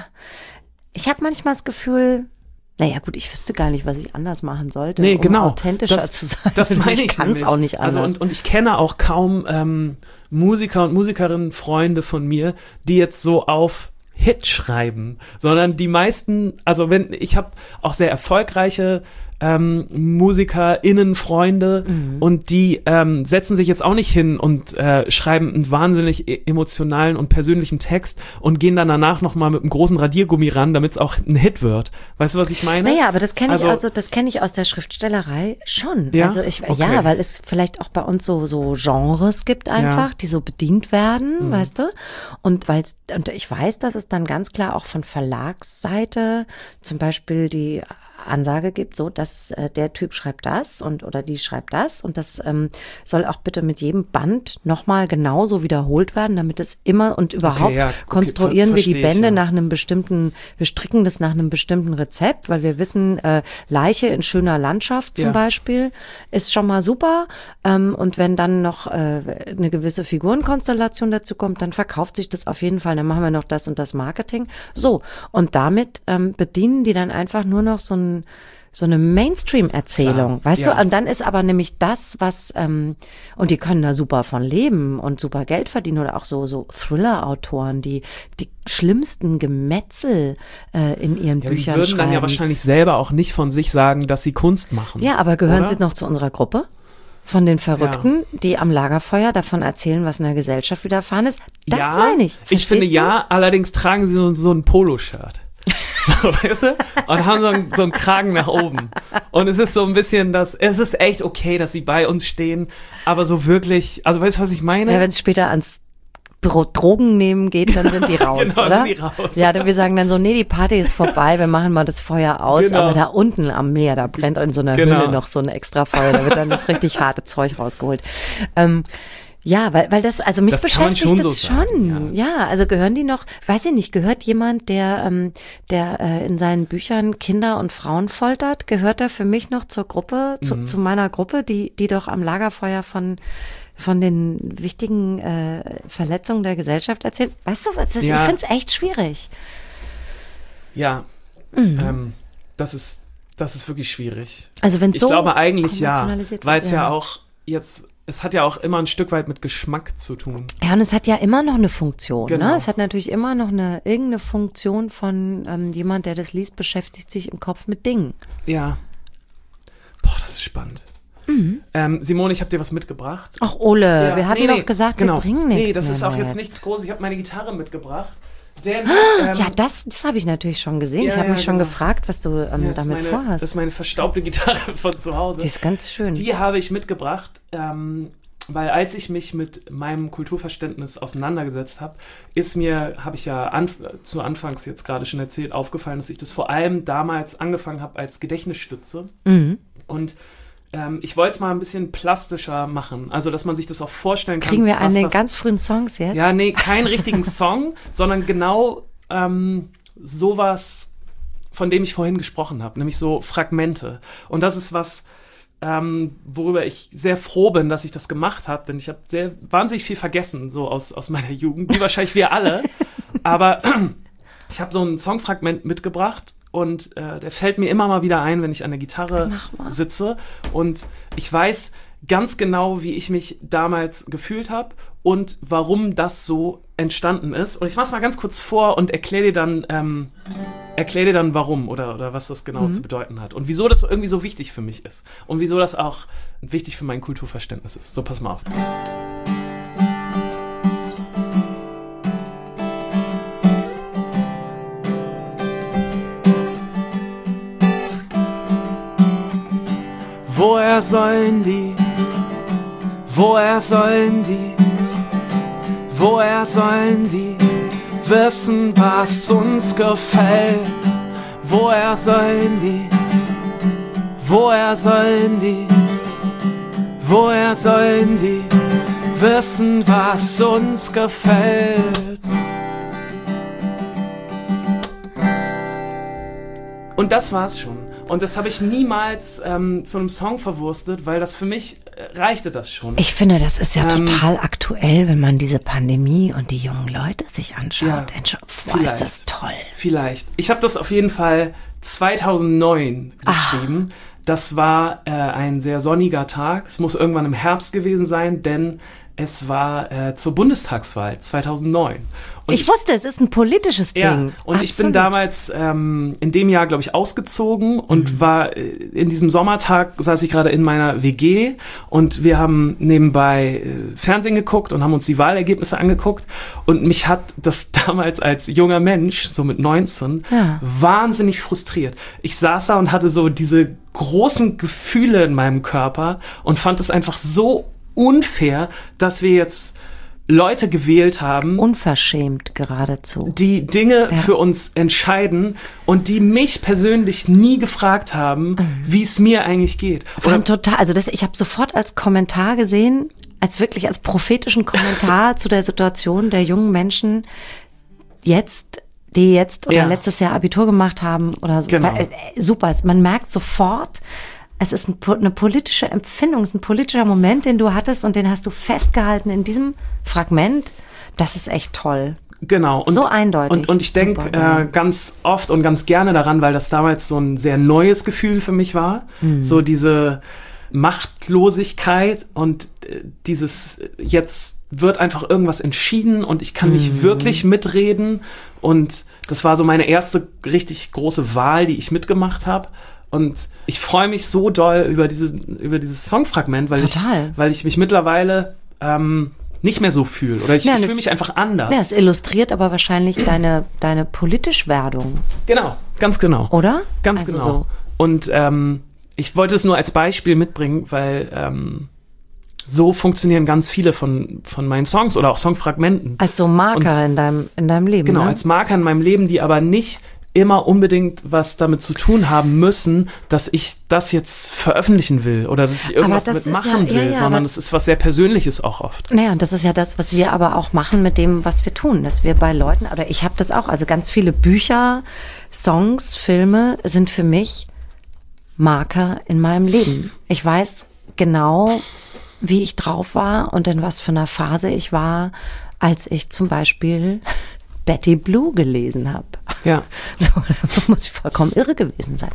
C: ich habe manchmal das Gefühl. Naja, gut, ich wüsste gar nicht, was ich anders machen sollte,
B: nee,
C: um
B: genau.
C: authentischer
B: das,
C: zu sein.
B: Das meine ich
C: Ich kann es auch nicht anders.
B: Also und, und ich kenne auch kaum ähm, Musiker und Musikerinnen, Freunde von mir, die jetzt so auf Hit schreiben, sondern die meisten, also wenn, ich habe auch sehr erfolgreiche ähm, MusikerInnen, Freunde mhm. und die ähm, setzen sich jetzt auch nicht hin und äh, schreiben einen wahnsinnig e- emotionalen und persönlichen Text und gehen dann danach nochmal mit einem großen Radiergummi ran, damit es auch ein Hit wird. Weißt du, was ich meine?
C: Naja, aber das kenne ich
B: also,
C: also, das kenne ich aus der Schriftstellerei schon.
B: Ja?
C: Also ich,
B: okay.
C: ja, weil es vielleicht auch bei uns so, so Genres gibt einfach, ja. die so bedient werden, mhm. weißt du? Und weil und ich weiß, dass es dann ganz klar auch von Verlagsseite zum Beispiel die Ansage gibt, so, dass äh, der Typ schreibt das und oder die schreibt das und das ähm, soll auch bitte mit jedem Band nochmal genauso wiederholt werden, damit es immer und überhaupt
B: okay, ja, okay,
C: konstruieren
B: ver-
C: wir die Bände
B: ich, ja.
C: nach einem bestimmten, wir stricken das nach einem bestimmten Rezept, weil wir wissen, äh, Leiche in schöner Landschaft zum
B: ja.
C: Beispiel ist schon mal super ähm, und wenn dann noch äh, eine gewisse Figurenkonstellation dazu kommt, dann verkauft sich das auf jeden Fall, dann machen wir noch das und das Marketing. So, und damit ähm, bedienen die dann einfach nur noch so ein so eine Mainstream-Erzählung,
B: Klar,
C: weißt
B: ja.
C: du? Und dann ist aber nämlich das, was, ähm, und die können da super von leben und super Geld verdienen oder auch so so Thriller-Autoren, die die schlimmsten Gemetzel äh, in ihren
B: ja,
C: Büchern
B: die würden
C: schreiben.
B: dann ja wahrscheinlich selber auch nicht von sich sagen, dass sie Kunst machen.
C: Ja, aber gehören
B: oder?
C: sie noch zu unserer Gruppe? Von den Verrückten, ja. die am Lagerfeuer davon erzählen, was in der Gesellschaft widerfahren ist? Das
B: ja,
C: meine ich.
B: Ich finde
C: du?
B: ja, allerdings tragen sie so, so ein Poloshirt. So, weißt du? Und haben so einen, so einen Kragen nach oben. Und es ist so ein bisschen das, es ist echt okay, dass sie bei uns stehen, aber so wirklich, also weißt du, was ich meine?
C: Ja, wenn es später ans Drogen nehmen geht, dann sind die raus,
B: genau,
C: oder?
B: Sind die raus.
C: Ja, wir sagen dann so, nee, die Party ist vorbei, wir machen mal das Feuer aus,
B: genau.
C: aber da unten am Meer, da brennt in so einer
B: genau.
C: Hülle noch so ein extra Feuer, da wird dann das richtig harte Zeug rausgeholt. Ähm, Ja, weil, weil das, also mich
B: das
C: beschäftigt
B: schon
C: das
B: so
C: schon.
B: sagen, ja.
C: ja, also gehören die noch, weiß ich nicht, gehört jemand, der, ähm, der äh, in seinen Büchern Kinder und Frauen foltert, gehört er für mich noch zur Gruppe, zu, mhm. zu meiner Gruppe, die, die doch am Lagerfeuer von, von den wichtigen äh, Verletzungen der Gesellschaft erzählt? Weißt du, was das,
B: ja.
C: ich finde es echt schwierig.
B: Ja, mhm. ähm, das ist, das ist wirklich schwierig.
C: Also wenn es so
B: Ich glaube eigentlich ja, weil es
C: ja.
B: ja auch jetzt, es hat ja auch immer ein Stück weit mit Geschmack zu tun.
C: Ja, und es hat ja immer noch eine Funktion.
B: Genau.
C: Ne? Es hat natürlich immer noch eine irgendeine Funktion von ähm, jemand, der das liest, beschäftigt sich im Kopf mit Dingen.
B: Ja. Boah, das ist spannend. Mhm. Ähm, Simone, ich habe dir was mitgebracht.
C: Ach, Ole,
B: ja.
C: wir hatten
B: nee,
C: doch
B: nee,
C: gesagt,
B: genau.
C: wir bringen nichts
B: Nee, das
C: mehr
B: ist auch
C: mit.
B: jetzt nichts Großes. Ich habe meine Gitarre mitgebracht. Denn, ähm,
C: ja, das, das habe ich natürlich schon gesehen.
B: Ja,
C: ich habe
B: ja,
C: mich schon
B: genau.
C: gefragt, was du ähm,
B: ja, das
C: damit
B: meine,
C: vorhast.
B: Das ist meine verstaubte Gitarre von zu Hause.
C: Die ist ganz schön.
B: Die habe ich mitgebracht, ähm, weil als ich mich mit meinem Kulturverständnis auseinandergesetzt habe, ist mir, habe ich ja an, zu Anfangs jetzt gerade schon erzählt, aufgefallen, dass ich das vor allem damals angefangen habe als Gedächtnisstütze.
C: Mhm.
B: Und ähm, ich wollte es mal ein bisschen plastischer machen, also dass man sich das auch vorstellen kann.
C: Kriegen wir
B: was
C: einen der
B: das,
C: ganz frühen Songs jetzt?
B: Ja, nee, keinen richtigen Song, sondern genau ähm, sowas, von dem ich vorhin gesprochen habe, nämlich so Fragmente. Und das ist was, ähm, worüber ich sehr froh bin, dass ich das gemacht habe, denn ich habe sehr wahnsinnig viel vergessen, so aus, aus meiner Jugend, wie wahrscheinlich wir alle. Aber ich habe so ein Songfragment mitgebracht und äh, der fällt mir immer mal wieder ein, wenn ich an der Gitarre sitze. Und ich weiß ganz genau, wie ich mich damals gefühlt habe und warum das so entstanden ist. Und ich mach's mal ganz kurz vor und erkläre dir dann, ähm, erklär dir dann, warum oder, oder was das genau mhm. zu bedeuten hat. Und wieso das irgendwie so wichtig für mich ist. Und wieso das auch wichtig für mein Kulturverständnis ist. So, pass mal auf. Woher sollen die, woher sollen die, woher sollen die wissen, was uns gefällt? Woher sollen die, woher sollen die, woher sollen die wissen, was uns gefällt? Und das war's schon. Und das habe ich niemals ähm, zu einem Song verwurstet, weil das für mich äh, reichte das schon.
C: Ich finde, das ist ja
B: ähm,
C: total aktuell, wenn man diese Pandemie und die jungen Leute sich anschaut.
B: Ja,
C: Boah, ist das toll.
B: Vielleicht. Ich habe das auf jeden Fall zweitausendneun geschrieben. Ach. Das war äh, ein sehr sonniger Tag. Es muss irgendwann im Herbst gewesen sein, denn es war äh, zur Bundestagswahl zweitausendneun. Und
C: ich, ich wusste, es ist ein politisches
B: ja,
C: Ding.
B: Und
C: Absolut.
B: Ich bin damals ähm, in dem Jahr, glaube ich, ausgezogen und mhm. war äh, in diesem Sommertag, saß ich gerade in meiner W G und wir haben nebenbei äh, Fernsehen geguckt und haben uns die Wahlergebnisse angeguckt und mich hat das damals als junger Mensch, so mit neunzehn, ja. wahnsinnig frustriert. Ich saß da und hatte so diese großen Gefühle in meinem Körper und fand es einfach so unfair, dass wir jetzt Leute gewählt haben.
C: Unverschämt geradezu.
B: Die Dinge
C: ja.
B: für uns entscheiden und die mich persönlich nie gefragt haben, mhm. wie es mir eigentlich geht.
C: Oder total, also das, ich habe sofort als Kommentar gesehen, als wirklich als prophetischen Kommentar zu der Situation der jungen Menschen jetzt, die jetzt oder ja. letztes Jahr Abitur gemacht haben oder so.
B: Genau.
C: Weil, äh, super, man merkt sofort, es ist ein, eine politische Empfindung, es ist ein politischer Moment, den du hattest und den hast du festgehalten in diesem Fragment. Das ist echt toll.
B: Genau. Und,
C: so eindeutig.
B: Und, und ich denke äh, ganz oft und ganz gerne daran, weil das damals so ein sehr neues Gefühl für mich war. Mhm. So diese Machtlosigkeit und äh, dieses, jetzt wird einfach irgendwas entschieden und ich kann mhm. nicht wirklich mitreden. Und das war so meine erste richtig große Wahl, die ich mitgemacht habe. Und ich freue mich so doll über dieses, über dieses Songfragment, weil ich, weil ich mich mittlerweile ähm, nicht mehr so fühle. Oder ich,
C: ja,
B: ich fühle mich einfach anders.
C: Ja, es illustriert aber wahrscheinlich deine, deine Politischwerdung.
B: Genau, ganz genau.
C: Oder?
B: Ganz
C: also
B: genau.
C: So.
B: Und ähm, ich wollte es nur als Beispiel mitbringen, weil ähm, so funktionieren ganz viele von, von meinen Songs oder auch Songfragmenten.
C: Als so Marker
B: Und,
C: in deinem, in deinem Leben.
B: Genau,
C: ne?
B: als Marker in meinem Leben, die aber nicht immer unbedingt was damit zu tun haben müssen, dass ich das jetzt veröffentlichen will oder dass ich irgendwas damit machen
C: ja,
B: will,
C: ja, ja,
B: sondern es ist was sehr Persönliches auch oft.
C: Naja, und das ist ja das, was wir aber auch machen mit dem, was wir tun, dass wir bei Leuten, oder ich habe das auch, also ganz viele Bücher, Songs, Filme sind für mich Marker in meinem Leben. Ich weiß genau, wie ich drauf war und in was für einer Phase ich war, als ich zum Beispiel Betty Blue gelesen habe.
B: Ja.
C: So, da muss ich vollkommen irre gewesen sein.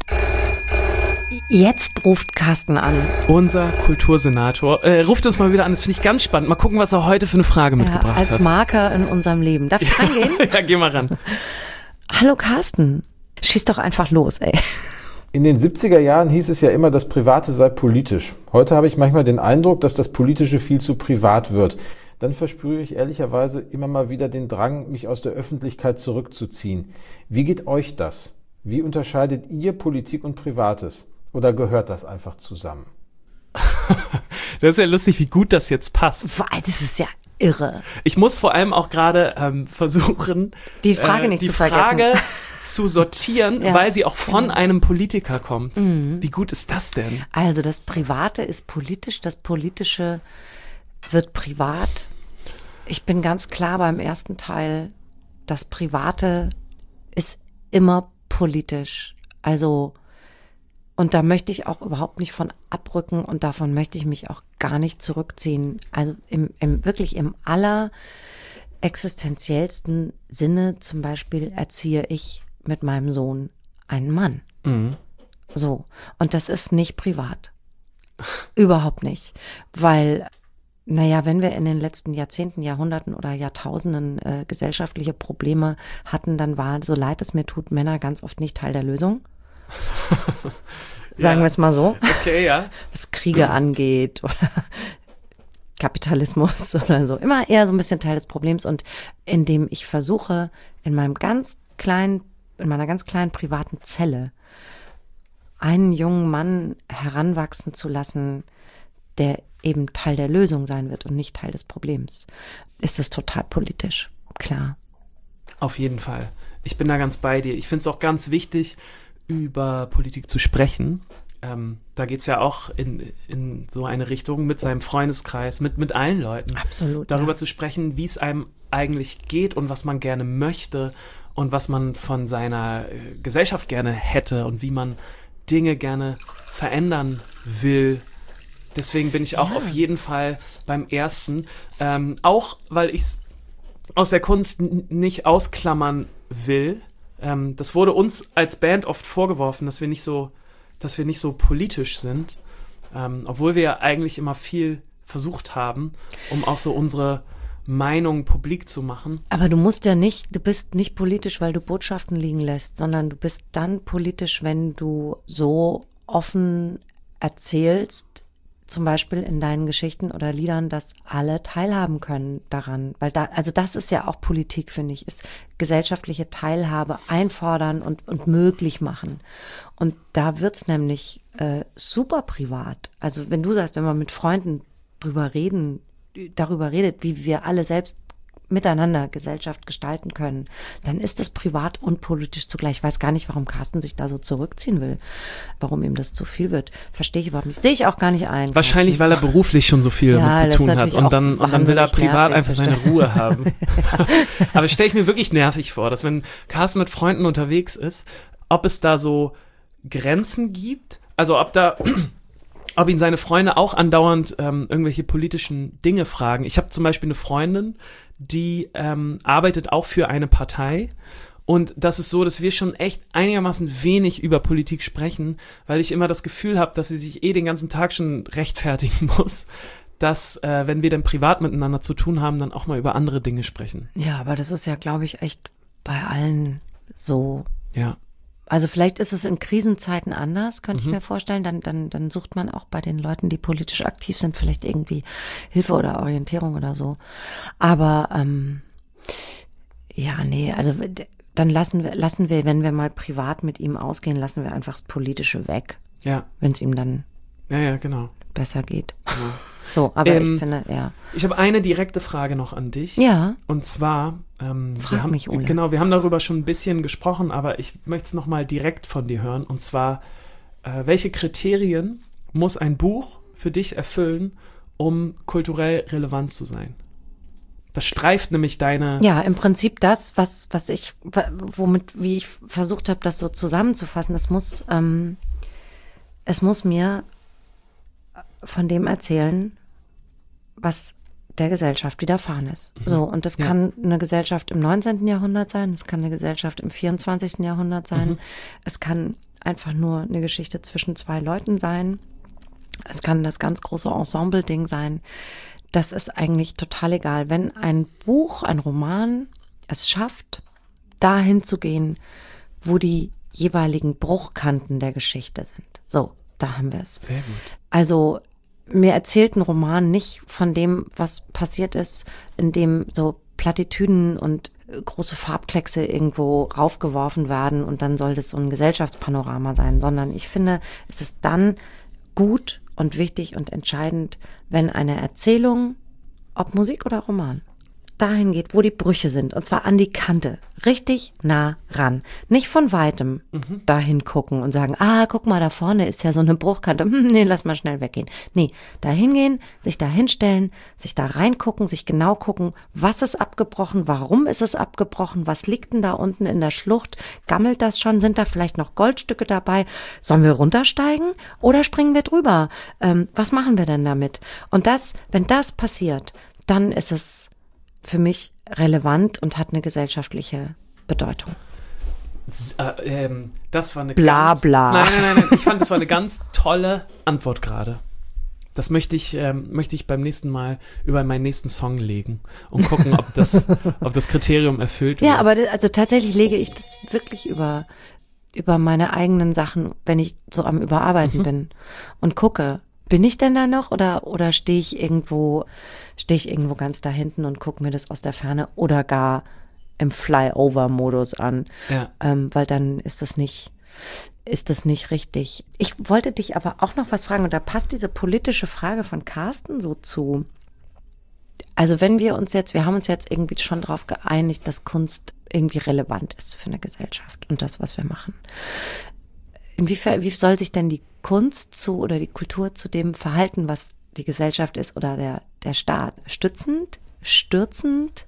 C: Jetzt ruft Carsten an.
B: Unser Kultursenator. Äh, ruft uns mal wieder an, das finde ich ganz spannend. Mal gucken, was er heute für eine Frage mitgebracht
C: ja, als
B: hat.
C: Als Marker in unserem Leben. Darf ich rangehen?
B: Ja, geh mal ran.
C: Hallo Carsten, schieß doch einfach los, ey.
D: In den siebziger Jahren hieß es ja immer, das Private sei politisch. Heute habe ich manchmal den Eindruck, dass das Politische viel zu privat wird. dann verspüre ich ehrlicherweise immer mal wieder den Drang, mich aus der Öffentlichkeit zurückzuziehen. Wie geht euch das? Wie unterscheidet ihr Politik und Privates? Oder gehört das einfach zusammen?
B: Das ist ja lustig, wie gut das jetzt passt.
C: Das ist ja irre.
B: Ich muss vor allem auch gerade ähm, versuchen,
C: die Frage
B: äh,
C: nicht
B: die
C: zu
B: Frage
C: vergessen.
B: zu sortieren,
C: Ja.
B: weil sie auch von einem Politiker kommt.
C: Mhm.
B: Wie gut ist das denn?
C: Also das Private ist politisch, das Politische wird privat. Ich bin ganz klar beim ersten Teil, das Private ist immer politisch. Also, und da möchte ich auch überhaupt nicht von abrücken und davon möchte ich mich auch gar nicht zurückziehen. Also im, im wirklich im aller existenziellsten Sinne zum Beispiel erziehe ich mit meinem Sohn einen Mann.
B: Mhm.
C: So. Und das ist nicht privat. Überhaupt nicht. Weil, naja, wenn wir in den letzten Jahrzehnten, Jahrhunderten oder Jahrtausenden äh, gesellschaftliche Probleme hatten, dann war, so leid es mir tut, Männer ganz oft nicht Teil der Lösung. Sagen
B: Ja.
C: wir es mal so.
B: Okay, ja.
C: Was Kriege angeht oder Kapitalismus oder so. Immer eher so ein bisschen Teil des Problems. Und indem ich versuche, in meinem ganz kleinen, in meiner ganz kleinen privaten Zelle einen jungen Mann heranwachsen zu lassen, der eben Teil der Lösung sein wird und nicht Teil des Problems, ist es total politisch. Klar.
B: Auf jeden Fall. Ich bin da ganz bei dir. Ich finde es auch ganz wichtig, über Politik zu sprechen. Ähm, da geht es ja auch in, in so eine Richtung mit seinem Freundeskreis, mit, mit allen Leuten.
C: Absolut.
B: Darüber
C: ja.
B: zu sprechen, wie es einem eigentlich geht und was man gerne möchte und was man von seiner äh, Gesellschaft gerne hätte und wie man Dinge gerne verändern will. Deswegen bin ich auch
C: Ja.
B: auf jeden Fall beim ersten. Ähm, auch, weil ich es aus der Kunst n- nicht ausklammern will. Ähm, das wurde uns als Band oft vorgeworfen, dass wir nicht so, dass wir nicht so politisch sind. Ähm, obwohl wir ja eigentlich immer viel versucht haben, um auch so unsere Meinung publik zu machen.
C: Aber du musst ja nicht, du bist nicht politisch, weil du Botschaften liegen lässt, sondern du bist dann politisch, wenn du so offen erzählst, zum Beispiel in deinen Geschichten oder Liedern, dass alle teilhaben können daran. Weil da, also das ist ja auch Politik, finde ich, ist gesellschaftliche Teilhabe einfordern und, und möglich machen. Und da wird's nämlich äh, super privat. Also wenn du sagst, wenn man mit Freunden drüber reden, darüber redet, wie wir alle selbst miteinander Gesellschaft gestalten können, dann ist das privat und politisch zugleich. Ich weiß gar nicht, warum Carsten sich da so zurückziehen will, warum ihm das zu viel wird. Verstehe ich überhaupt nicht. Sehe ich auch gar nicht ein.
B: Wahrscheinlich, weil er beruflich schon so viel
C: Ja,
B: damit
C: das
B: zu
C: ist
B: tun hat.
C: natürlich
B: Und
C: auch
B: dann, und dann will er
C: wahnsinnig
B: privat
C: nervig,
B: einfach seine
C: verstehe.
B: Ruhe haben. Aber stelle ich mir wirklich nervig vor, dass wenn Carsten mit Freunden unterwegs ist, ob es da so Grenzen gibt, also ob da, ob ihn seine Freunde auch andauernd ähm, irgendwelche politischen Dinge fragen. Ich habe zum Beispiel eine Freundin, die ähm, arbeitet auch für eine Partei. Und das ist so, dass wir schon echt einigermaßen wenig über Politik sprechen, weil ich immer das Gefühl habe, dass sie sich eh den ganzen Tag schon rechtfertigen muss, dass, äh, wenn wir dann privat miteinander zu tun haben, dann auch mal über andere Dinge sprechen.
C: Ja, aber das ist ja, glaube ich, echt bei allen so.
B: Ja.
C: Also vielleicht ist es in Krisenzeiten anders, könnte
B: Mhm.
C: ich mir vorstellen. Dann, dann, dann sucht man auch bei den Leuten, die politisch aktiv sind, vielleicht irgendwie Hilfe oder Orientierung oder so. Aber ähm, ja, nee, also d- dann lassen wir, lassen wir, wenn wir mal privat mit ihm ausgehen, lassen wir einfach das Politische weg,
B: Ja,
C: wenn es ihm dann
B: ja, ja, genau.
C: besser geht.
B: genau.
C: So, aber
B: Ähm,
C: ich finde, ja.
B: Ich habe eine direkte Frage noch an dich.
C: Ja,
B: Und zwar, ähm,
C: Frag
B: wir haben,
C: mich, Ole.
B: genau, wir haben darüber schon ein bisschen gesprochen, aber ich möchte es nochmal direkt von dir hören. Und zwar, äh, welche Kriterien muss ein Buch für dich erfüllen, um kulturell relevant zu sein? Das streift nämlich deine...
C: ja, im Prinzip das, was, was ich, wa- womit, wie ich versucht habe, das so zusammenzufassen. Es muss, ähm, es muss mir von dem erzählen, was der Gesellschaft widerfahren ist. So, und das
B: Ja.
C: kann eine Gesellschaft im neunzehnten Jahrhundert sein, es kann eine Gesellschaft im vierundzwanzigsten Jahrhundert sein,
B: Mhm.
C: es kann einfach nur eine Geschichte zwischen zwei Leuten sein, es kann das ganz große Ensemble-Ding sein. Das ist eigentlich total egal. Wenn ein Buch, ein Roman es schafft, dahin zu gehen, wo die jeweiligen Bruchkanten der Geschichte sind. So, da haben wir es.
B: Sehr gut.
C: Also mir erzählt ein Roman nicht von dem, was passiert ist, in dem so Plattitüden und große Farbkleckse irgendwo raufgeworfen werden und dann soll das so ein Gesellschaftspanorama sein, sondern ich finde, es ist dann gut und wichtig und entscheidend, wenn eine Erzählung, ob Musik oder Roman, dahin geht, wo die Brüche sind, und zwar an die Kante, richtig nah ran. Nicht von Weitem mhm. dahin gucken und sagen, ah, guck mal, da vorne ist ja so eine Bruchkante, hm, nee, lass mal schnell weggehen. Nee, dahin gehen, sich da hinstellen, sich da reingucken, sich genau gucken, was ist abgebrochen, warum ist es abgebrochen, was liegt denn da unten in der Schlucht, gammelt das schon, sind da vielleicht noch Goldstücke dabei, sollen wir runtersteigen oder springen wir drüber? Ähm, was machen wir denn damit? Und das, wenn das passiert, dann ist es für mich relevant und hat eine gesellschaftliche Bedeutung.
B: Äh, ähm, das war eine
C: bla,
B: ganz,
C: bla.
B: Nein, nein, nein, nein. Ich fand, das war eine ganz tolle Antwort gerade. Das möchte ich, ähm, möchte ich beim nächsten Mal über meinen nächsten Song legen und gucken, ob das, ob das Kriterium erfüllt wird.
C: Ja, aber das, also tatsächlich lege ich das wirklich über, über meine eigenen Sachen, wenn ich so am Überarbeiten mhm. bin und gucke. Bin ich denn da noch oder oder stehe ich irgendwo stehe ich irgendwo ganz da hinten und gucke mir das aus der Ferne oder gar im Flyover-Modus an,
B: ja.
C: ähm, weil dann ist das nicht ist das nicht richtig. Ich wollte dich aber auch noch was fragen und da passt diese politische Frage von Carsten so zu. Also wenn wir uns jetzt, wir haben uns jetzt irgendwie schon darauf geeinigt, dass Kunst irgendwie relevant ist für eine Gesellschaft und das, was wir machen. Inwiefern, wie soll sich denn die Kunst zu oder die Kultur zu dem verhalten, was die Gesellschaft ist oder der, der Staat? Stützend? Stürzend?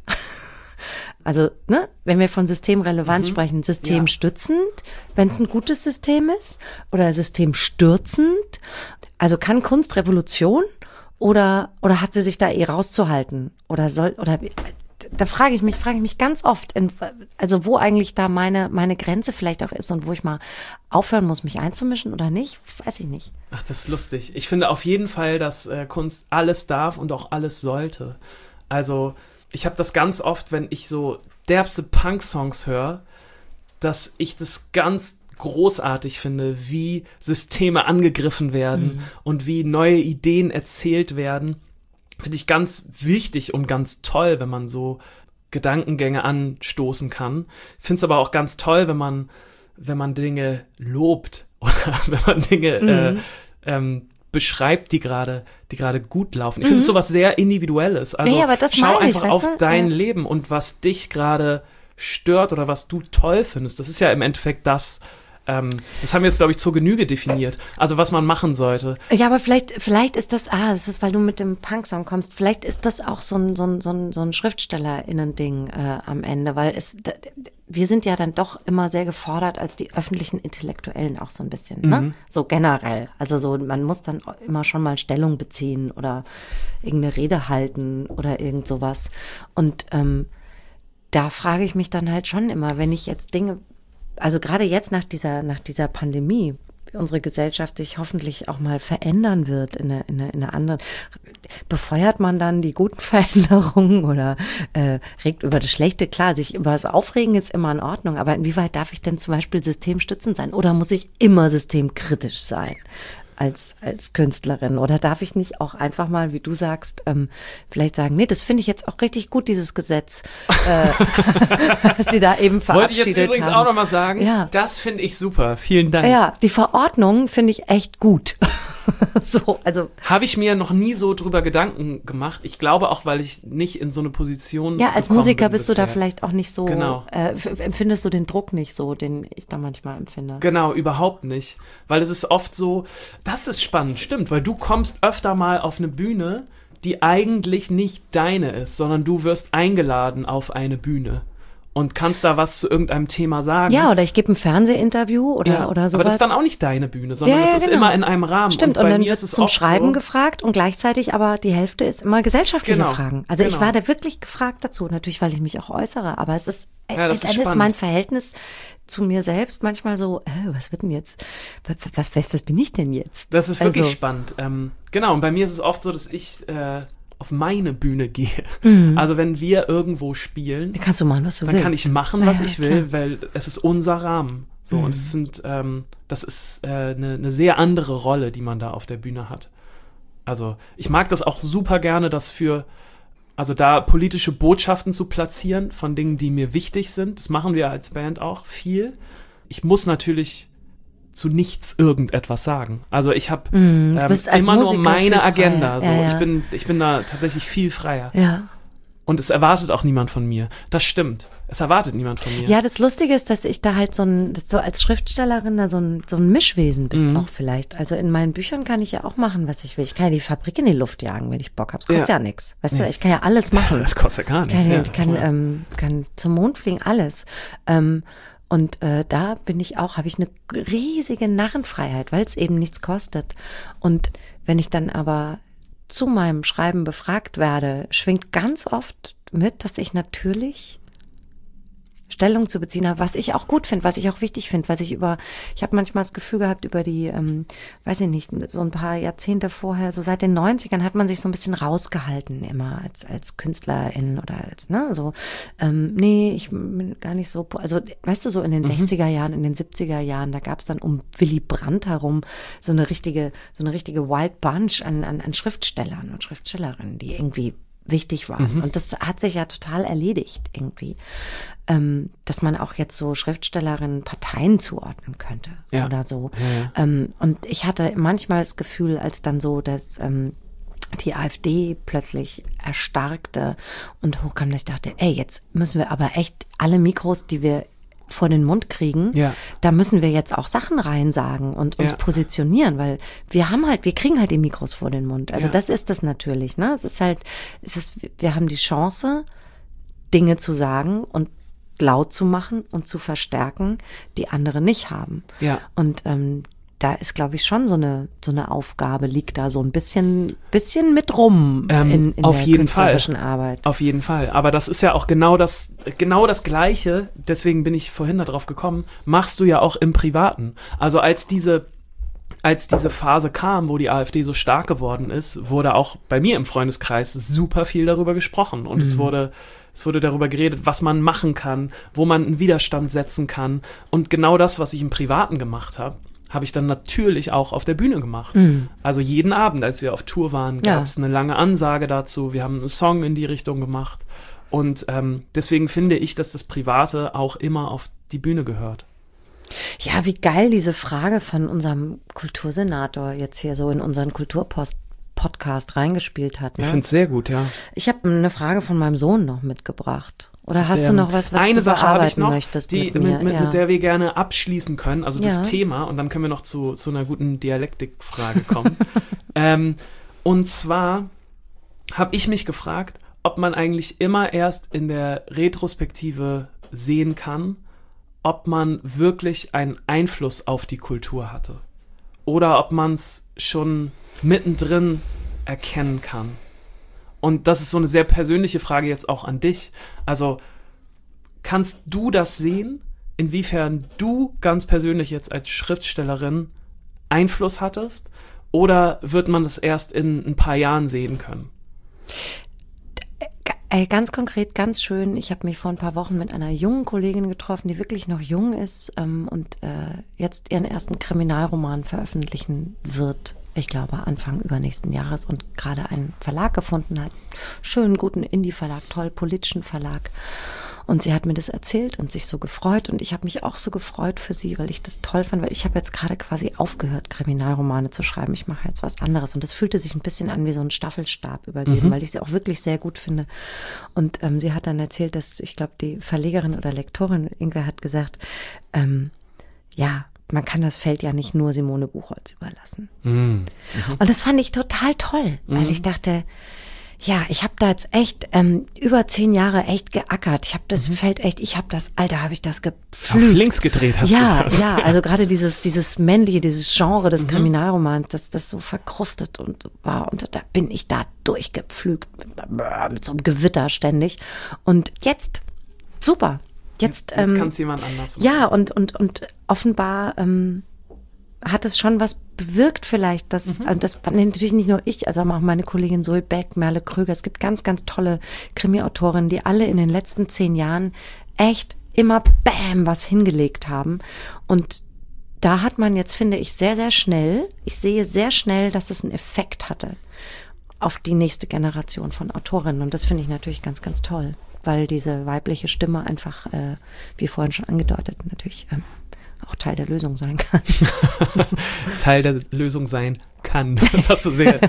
C: Also, ne, wenn wir von Systemrelevanz mhm. sprechen, systemstützend, ja. wenn es ein gutes System ist, oder systemstürzend. Also kann Kunst Revolution oder, oder hat sie sich da eh rauszuhalten? Oder soll, oder, da frage ich mich, frage ich mich ganz oft, in, also wo eigentlich da meine, meine Grenze vielleicht auch ist und wo ich mal aufhören muss, mich einzumischen oder nicht, weiß ich nicht.
B: Ach, das ist lustig. Ich finde auf jeden Fall, dass äh, Kunst alles darf und auch alles sollte. Also ich habe das ganz oft, wenn ich so derbste Punk-Songs höre, dass ich das ganz großartig finde, wie Systeme angegriffen werden mhm. und wie neue Ideen erzählt werden. Finde ich ganz wichtig und ganz toll, wenn man so Gedankengänge anstoßen kann. Ich finde es aber auch ganz toll, wenn man, wenn man Dinge lobt oder wenn man Dinge mhm. äh, ähm, beschreibt, die gerade die gerade gut laufen. Ich mhm. finde es sowas sehr Individuelles. Also
C: nee, aber das
B: schau
C: ich,
B: einfach auf
C: du?
B: dein
C: ja.
B: Leben und was dich gerade stört oder was du toll findest. Das ist ja im Endeffekt das, Ähm, das haben wir jetzt, glaube ich, zur Genüge definiert. Also was man machen sollte.
C: Ja, aber vielleicht, vielleicht ist das, ah, das ist, weil du mit dem Punk-Song kommst, vielleicht ist das auch so ein, so ein, so ein, so ein SchriftstellerInnen-Ding äh, am Ende, weil es, d- wir sind ja dann doch immer sehr gefordert als die öffentlichen Intellektuellen auch so ein bisschen, ne?
B: Mhm.
C: So generell. Also so, man muss dann immer schon mal Stellung beziehen oder irgendeine Rede halten oder irgend sowas. Und ähm, da frage ich mich dann halt schon immer, wenn ich jetzt Dinge, also gerade jetzt nach dieser, nach dieser Pandemie, unsere Gesellschaft sich hoffentlich auch mal verändern wird in eine, in eine, in eine andere, befeuert man dann die guten Veränderungen oder äh, regt über das Schlechte? Klar, sich über das Aufregen ist immer in Ordnung, aber inwieweit darf ich denn zum Beispiel systemstützend sein oder muss ich immer systemkritisch sein? Als, als Künstlerin? Oder darf ich nicht auch einfach mal, wie du sagst, ähm, vielleicht sagen, nee, das finde ich jetzt auch richtig gut, dieses Gesetz, äh, was die da eben verabschiedet haben.
B: Wollte ich jetzt übrigens haben. auch nochmal sagen,
C: ja.
B: Das finde ich super, vielen Dank.
C: Ja, die Verordnung finde ich echt gut. So, also.
B: Habe ich mir noch nie so drüber Gedanken gemacht. Ich glaube auch, weil ich nicht in so eine Position
C: Ja, als Musiker bist
B: bisher.
C: du da vielleicht auch nicht so,
B: genau.
C: äh, f- empfindest du den Druck nicht so, den ich da manchmal empfinde.
B: Genau, überhaupt nicht. Weil es ist oft so, das ist spannend, stimmt, weil du kommst öfter mal auf eine Bühne, die eigentlich nicht deine ist, sondern du wirst eingeladen auf eine Bühne. Und kannst da was zu irgendeinem Thema sagen.
C: Ja, oder ich gebe ein Fernsehinterview oder,
B: ja,
C: oder sowas.
B: Aber das ist dann auch nicht deine Bühne, sondern
C: ja, ja,
B: es ist
C: genau.
B: immer in einem Rahmen.
C: Stimmt,
B: und,
C: und
B: bei
C: dann
B: mir
C: wird
B: ist es
C: zum
B: oft
C: Schreiben
B: so,
C: gefragt und gleichzeitig aber die Hälfte ist immer gesellschaftliche
B: genau,
C: Fragen. Also
B: genau.
C: ich war da wirklich gefragt dazu, natürlich, weil ich mich auch äußere, aber es ist,
B: ja, das
C: es
B: ist
C: ist
B: spannend.
C: mein Verhältnis zu mir selbst manchmal so, äh, was wird denn jetzt, was, was, was bin ich denn jetzt?
B: Das ist wirklich
C: also,
B: spannend. Ähm, genau, und bei mir ist es oft so, dass ich äh, auf meine Bühne gehe.
C: Mhm.
B: Also wenn wir irgendwo spielen,
C: dann kannst du machen, was du
B: dann
C: willst.
B: kann ich machen, was
C: ja,
B: ich will,
C: klar.
B: weil es ist unser Rahmen. So,
C: Mhm.
B: und es sind, ähm, das ist eine äh, ne, ne sehr andere Rolle, die man da auf der Bühne hat. Also ich mag das auch super gerne, das für, also da politische Botschaften zu platzieren von Dingen, die mir wichtig sind. Das machen wir als Band auch viel. Ich muss natürlich zu nichts irgendetwas sagen. Also ich habe mm, ähm, immer Musiker nur meine Agenda. So. Ja, ja. Ich bin, ich bin da tatsächlich viel freier.
C: Ja.
B: Und es erwartet auch niemand von mir. Das stimmt. Es erwartet niemand von mir.
C: Ja, das Lustige ist, dass ich da halt so ein, so als Schriftstellerin da so ein, so ein Mischwesen bist mhm. auch vielleicht. Also in meinen Büchern kann ich ja auch machen, was ich will. Ich kann ja die Fabrik in die Luft jagen, wenn ich Bock habe. Es kostet ja, ja nichts. Weißt nee. du, ich kann ja alles machen.
B: Das kostet ja gar nichts.
C: Ich kann,
B: ja,
C: kann, ähm, kann zum Mond fliegen, alles. Ähm, und äh, da bin ich auch, habe ich eine riesige Narrenfreiheit, weil es eben nichts kostet. Und wenn ich dann aber zu meinem Schreiben befragt werde, schwingt ganz oft mit, dass ich natürlich Stellung zu beziehen habe, was ich auch gut finde, was ich auch wichtig finde, weil ich über, ich habe manchmal das Gefühl gehabt, über die, ähm, weiß ich nicht, so ein paar Jahrzehnte vorher, so seit den neunzigern hat man sich so ein bisschen rausgehalten immer als als Künstlerin oder als, ne, so, ähm, nee, ich bin gar nicht so, also weißt du, so in den mhm. sechziger Jahren, in den siebziger Jahren, da gab es dann um Willy Brandt herum so eine richtige, so eine richtige Wild Bunch an, an, an Schriftstellern und Schriftstellerinnen, die irgendwie wichtig waren. Mhm. Und das hat sich ja total erledigt irgendwie, ähm, dass man auch jetzt so Schriftstellerinnen Parteien zuordnen könnte ja. oder so. Ja, ja. Ähm, und ich hatte manchmal das Gefühl, als dann so, dass ähm, die AfD plötzlich erstarkte und hochkam, dass ich dachte, ey, jetzt müssen wir aber echt alle Mikros, die wir vor den Mund kriegen, ja. da müssen wir jetzt auch Sachen reinsagen und uns ja. positionieren, weil wir haben halt, wir kriegen halt die Mikros vor den Mund. Also ja. das ist das natürlich, ne? Es ist halt, es ist, wir haben die Chance, Dinge zu sagen und laut zu machen und zu verstärken, die andere nicht haben. Ja. Und ähm, da ist, glaube ich, schon so eine so eine Aufgabe, liegt da so ein bisschen bisschen mit rum ähm, in, in
B: auf
C: der
B: jeden
C: künstlerischen
B: Fall.
C: Arbeit.
B: Auf jeden Fall. Aber das ist ja auch genau das genau das Gleiche. Deswegen bin ich vorhin darauf gekommen. Machst du ja auch im Privaten. Also als diese als diese Phase kam, wo die AfD so stark geworden ist, wurde auch bei mir im Freundeskreis super viel darüber gesprochen und mhm. es wurde Es wurde darüber geredet, was man machen kann, wo man einen Widerstand setzen kann. Und genau das, was ich im Privaten gemacht habe, habe ich dann natürlich auch auf der Bühne gemacht. Mhm. Also jeden Abend, als wir auf Tour waren, gab es ja. eine lange Ansage dazu. Wir haben einen Song in die Richtung gemacht. Und ähm, deswegen finde ich, dass das Private auch immer auf die Bühne gehört.
C: Ja, wie geil diese Frage von unserem Kultursenator jetzt hier so in unseren Kulturpost Podcast reingespielt hat. Ne?
B: Ich finde es sehr gut, ja.
C: Ich habe eine Frage von meinem Sohn noch mitgebracht. Oder hast ähm, du noch was, was
B: eine
C: du
B: Sache habe ich noch,
C: möchtest
B: die,
C: mit, mir?
B: mit, mit,
C: ja.
B: mit der wir gerne abschließen können, also
C: ja.
B: das Thema, und dann können wir noch zu, zu einer guten Dialektikfrage kommen. ähm, und zwar habe ich mich gefragt, ob man eigentlich immer erst in der Retrospektive sehen kann, ob man wirklich einen Einfluss auf die Kultur hatte. Oder ob man es schon mittendrin erkennen kann. Und das ist so eine sehr persönliche Frage jetzt auch an dich. Also kannst du das sehen, inwiefern du ganz persönlich jetzt als Schriftstellerin Einfluss hattest? Oder wird man das erst in ein paar Jahren sehen können?
C: Ganz konkret, ganz schön. Ich habe mich vor ein paar Wochen mit einer jungen Kollegin getroffen, die wirklich noch jung ist ähm, und äh, jetzt ihren ersten Kriminalroman veröffentlichen wird. Ich glaube, Anfang übernächsten Jahres und gerade einen Verlag gefunden hat. Schönen, guten Indie-Verlag, toll, politischen Verlag. Und sie hat mir das erzählt und sich so gefreut. Und ich habe mich auch so gefreut für sie, weil ich das toll fand, weil ich habe jetzt gerade quasi aufgehört, Kriminalromane zu schreiben. Ich mache jetzt was anderes. Und das fühlte sich ein bisschen an wie so ein Staffelstab übergeben, mhm. weil ich sie auch wirklich sehr gut finde. Und ähm, sie hat dann erzählt, dass, ich glaube, die Verlegerin oder Lektorin, irgendwer hat gesagt, ähm, ja, man kann das Feld ja nicht nur Simone Buchholz überlassen. Mhm. Und das fand ich total toll, weil mhm. ich dachte, ja, ich habe da jetzt echt ähm, über zehn Jahre echt geackert. Ich habe das mhm. Feld echt, ich habe das, Alter, habe ich das gepflügt.
B: Auf links gedreht hast
C: ja,
B: du das.
C: Ja, also gerade dieses dieses männliche, dieses Genre des mhm. Kriminalromans, das das so verkrustet und war. Und da bin ich da durchgepflügt mit, mit so einem Gewitter ständig. Und jetzt, super. Jetzt,
B: jetzt, jetzt
C: ähm,
B: kann es jemand anders machen.
C: Ja, und, und, und offenbar ähm, hat es schon was bewirkt vielleicht. Dass, mhm. also das natürlich nicht nur ich, also auch meine Kollegin Zoe Beck, Merle Krüger. Es gibt ganz, ganz tolle Krimi-Autorinnen, die alle in den letzten zehn Jahren echt immer bam was hingelegt haben. Und da hat man jetzt, finde ich, sehr, sehr schnell, ich sehe sehr schnell, dass es einen Effekt hatte auf die nächste Generation von Autorinnen. Und das finde ich natürlich ganz, ganz toll, weil diese weibliche Stimme einfach, äh, wie vorhin schon angedeutet, natürlich ähm, auch Teil der Lösung sein kann.
B: Teil der Lösung sein kann. Das hast du sehr,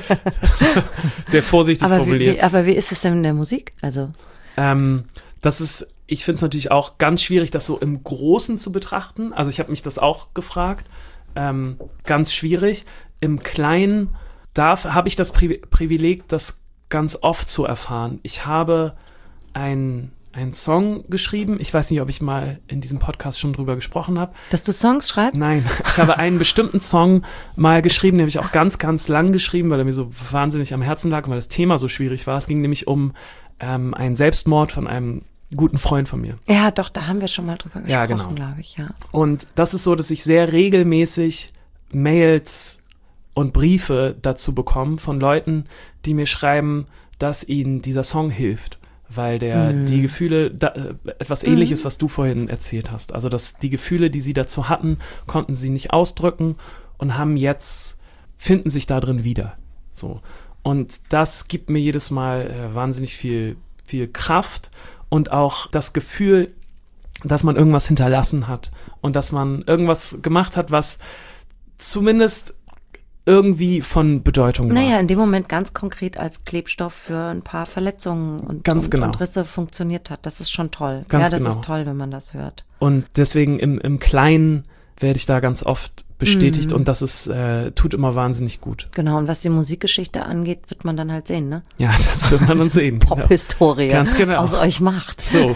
B: sehr vorsichtig
C: aber
B: formuliert.
C: Wie, wie, aber wie ist es denn in der Musik? Also
B: ähm, das ist, ich finde es natürlich auch ganz schwierig, das so im Großen zu betrachten. Also ich habe mich das auch gefragt. Ähm, ganz schwierig. Im Kleinen da habe ich das Pri- Privileg, das ganz oft zu erfahren. Ich habe ein einen Song geschrieben. Ich weiß nicht, ob ich mal in diesem Podcast schon drüber gesprochen habe.
C: Dass du Songs schreibst?
B: Nein, ich habe einen bestimmten Song mal geschrieben, den habe ich auch ganz, ganz lang geschrieben, weil er mir so wahnsinnig am Herzen lag und weil das Thema so schwierig war. Es ging nämlich um ähm, einen Selbstmord von einem guten Freund von mir.
C: Ja, doch, da haben wir schon mal drüber gesprochen,
B: ja, genau.
C: glaube ich, ja.
B: Und das ist so, dass ich sehr regelmäßig Mails und Briefe dazu bekomme von Leuten, die mir schreiben, dass ihnen dieser Song hilft. Weil der mm. die Gefühle, da, äh, etwas Ähnliches, mm. was du vorhin erzählt hast, also dass die Gefühle, die sie dazu hatten, konnten sie nicht ausdrücken und haben jetzt, finden sich da drin wieder. So. Und das gibt mir jedes Mal äh, wahnsinnig viel, viel Kraft und auch das Gefühl, dass man irgendwas hinterlassen hat und dass man irgendwas gemacht hat, was zumindest irgendwie von Bedeutung war.
C: Naja, in dem Moment ganz konkret als Klebstoff für ein paar Verletzungen und,
B: ganz
C: und,
B: genau.
C: und Risse funktioniert hat. Das ist schon toll.
B: Ganz
C: ja, das
B: genau.
C: ist toll, wenn man das hört.
B: Und deswegen im, im Kleinen werde ich da ganz oft bestätigt mm. und das ist, äh, tut immer wahnsinnig gut.
C: Genau, und was die Musikgeschichte angeht, wird man dann halt sehen, ne?
B: Ja, das wird man dann sehen.
C: Pop-Historie
B: ganz genau.
C: aus euch macht.
B: So.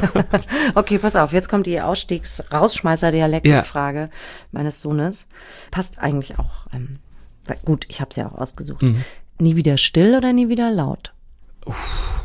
C: Okay, pass auf, jetzt kommt die Ausstiegs-Rausschmeißer-Dialekt-Frage ja. meines Sohnes. Passt eigentlich auch, ähm, gut, ich habe es ja auch ausgesucht. Mhm. Nie wieder still oder nie wieder laut?
B: Uff.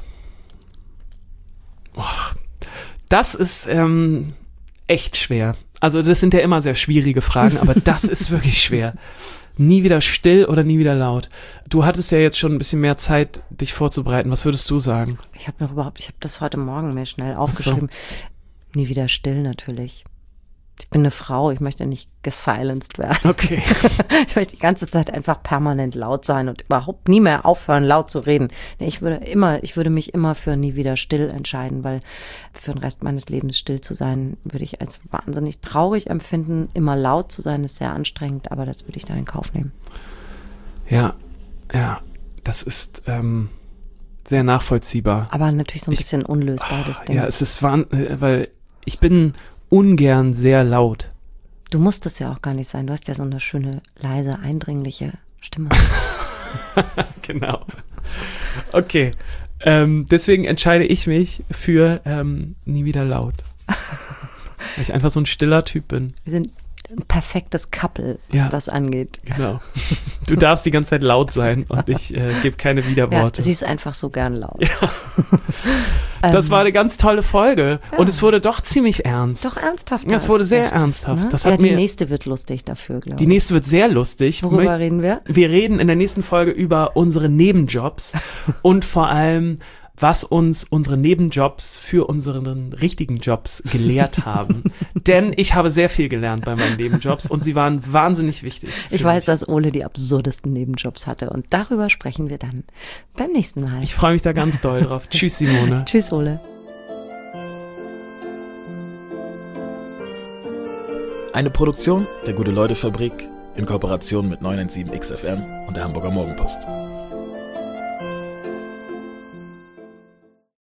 B: Oh. Das ist ähm, echt schwer. Also das sind ja immer sehr schwierige Fragen, aber das ist wirklich schwer. Nie wieder still oder nie wieder laut? Du hattest ja jetzt schon ein bisschen mehr Zeit, dich vorzubereiten. Was würdest du sagen?
C: Ich habe noch überhaupt, ich habe das heute Morgen mir schnell aufgeschrieben. So. Nie wieder still natürlich. Ich bin eine Frau, ich möchte nicht gesilenced werden.
B: Okay.
C: Ich möchte die ganze Zeit einfach permanent laut sein und überhaupt nie mehr aufhören, laut zu reden. Ich würde immer, ich würde mich immer für nie wieder still entscheiden, weil für den Rest meines Lebens still zu sein, würde ich als wahnsinnig traurig empfinden. Immer laut zu sein, ist sehr anstrengend, aber das würde ich dann in Kauf nehmen.
B: Ja, ja, das ist ähm, sehr nachvollziehbar.
C: Aber natürlich so ein bisschen
B: ich,
C: unlösbar, das Ding.
B: Ja, es ist wahnsinnig, weil ich bin ungern sehr laut.
C: Du musst es ja auch gar nicht sein. Du hast ja so eine schöne, leise, eindringliche Stimme.
B: Genau. Okay. Ähm, deswegen entscheide ich mich für ähm, nie wieder laut. Weil ich einfach so ein stiller Typ bin.
C: Wir sind ein perfektes Couple, was
B: ja,
C: das angeht.
B: Genau. Du darfst die ganze Zeit laut sein und ich äh, gebe keine Widerworte.
C: Ja, sie ist einfach so gern laut.
B: Ja. Das war eine ganz tolle Folge ja. und es wurde doch ziemlich ernst.
C: Doch ernsthaft.
B: Ja, es wurde sehr ernsthaft.
C: Ne?
B: Das
C: ja,
B: hat
C: die
B: mir,
C: nächste wird lustig dafür, glaube ich.
B: Die nächste wird sehr lustig.
C: Worüber Möcht- reden wir?
B: Wir reden in der nächsten Folge über unsere Nebenjobs und vor allem, was uns unsere Nebenjobs für unseren richtigen Jobs gelehrt haben. Denn ich habe sehr viel gelernt bei meinen Nebenjobs und sie waren wahnsinnig wichtig.
C: Ich weiß, mich. dass Ole die absurdesten Nebenjobs hatte und darüber sprechen wir dann beim nächsten Mal.
B: Ich freue mich da ganz doll drauf. Tschüss, Simone.
C: Tschüss, Ole.
A: Eine Produktion der Gute-Leute-Fabrik in Kooperation mit neun eins sieben X F M und der Hamburger Morgenpost.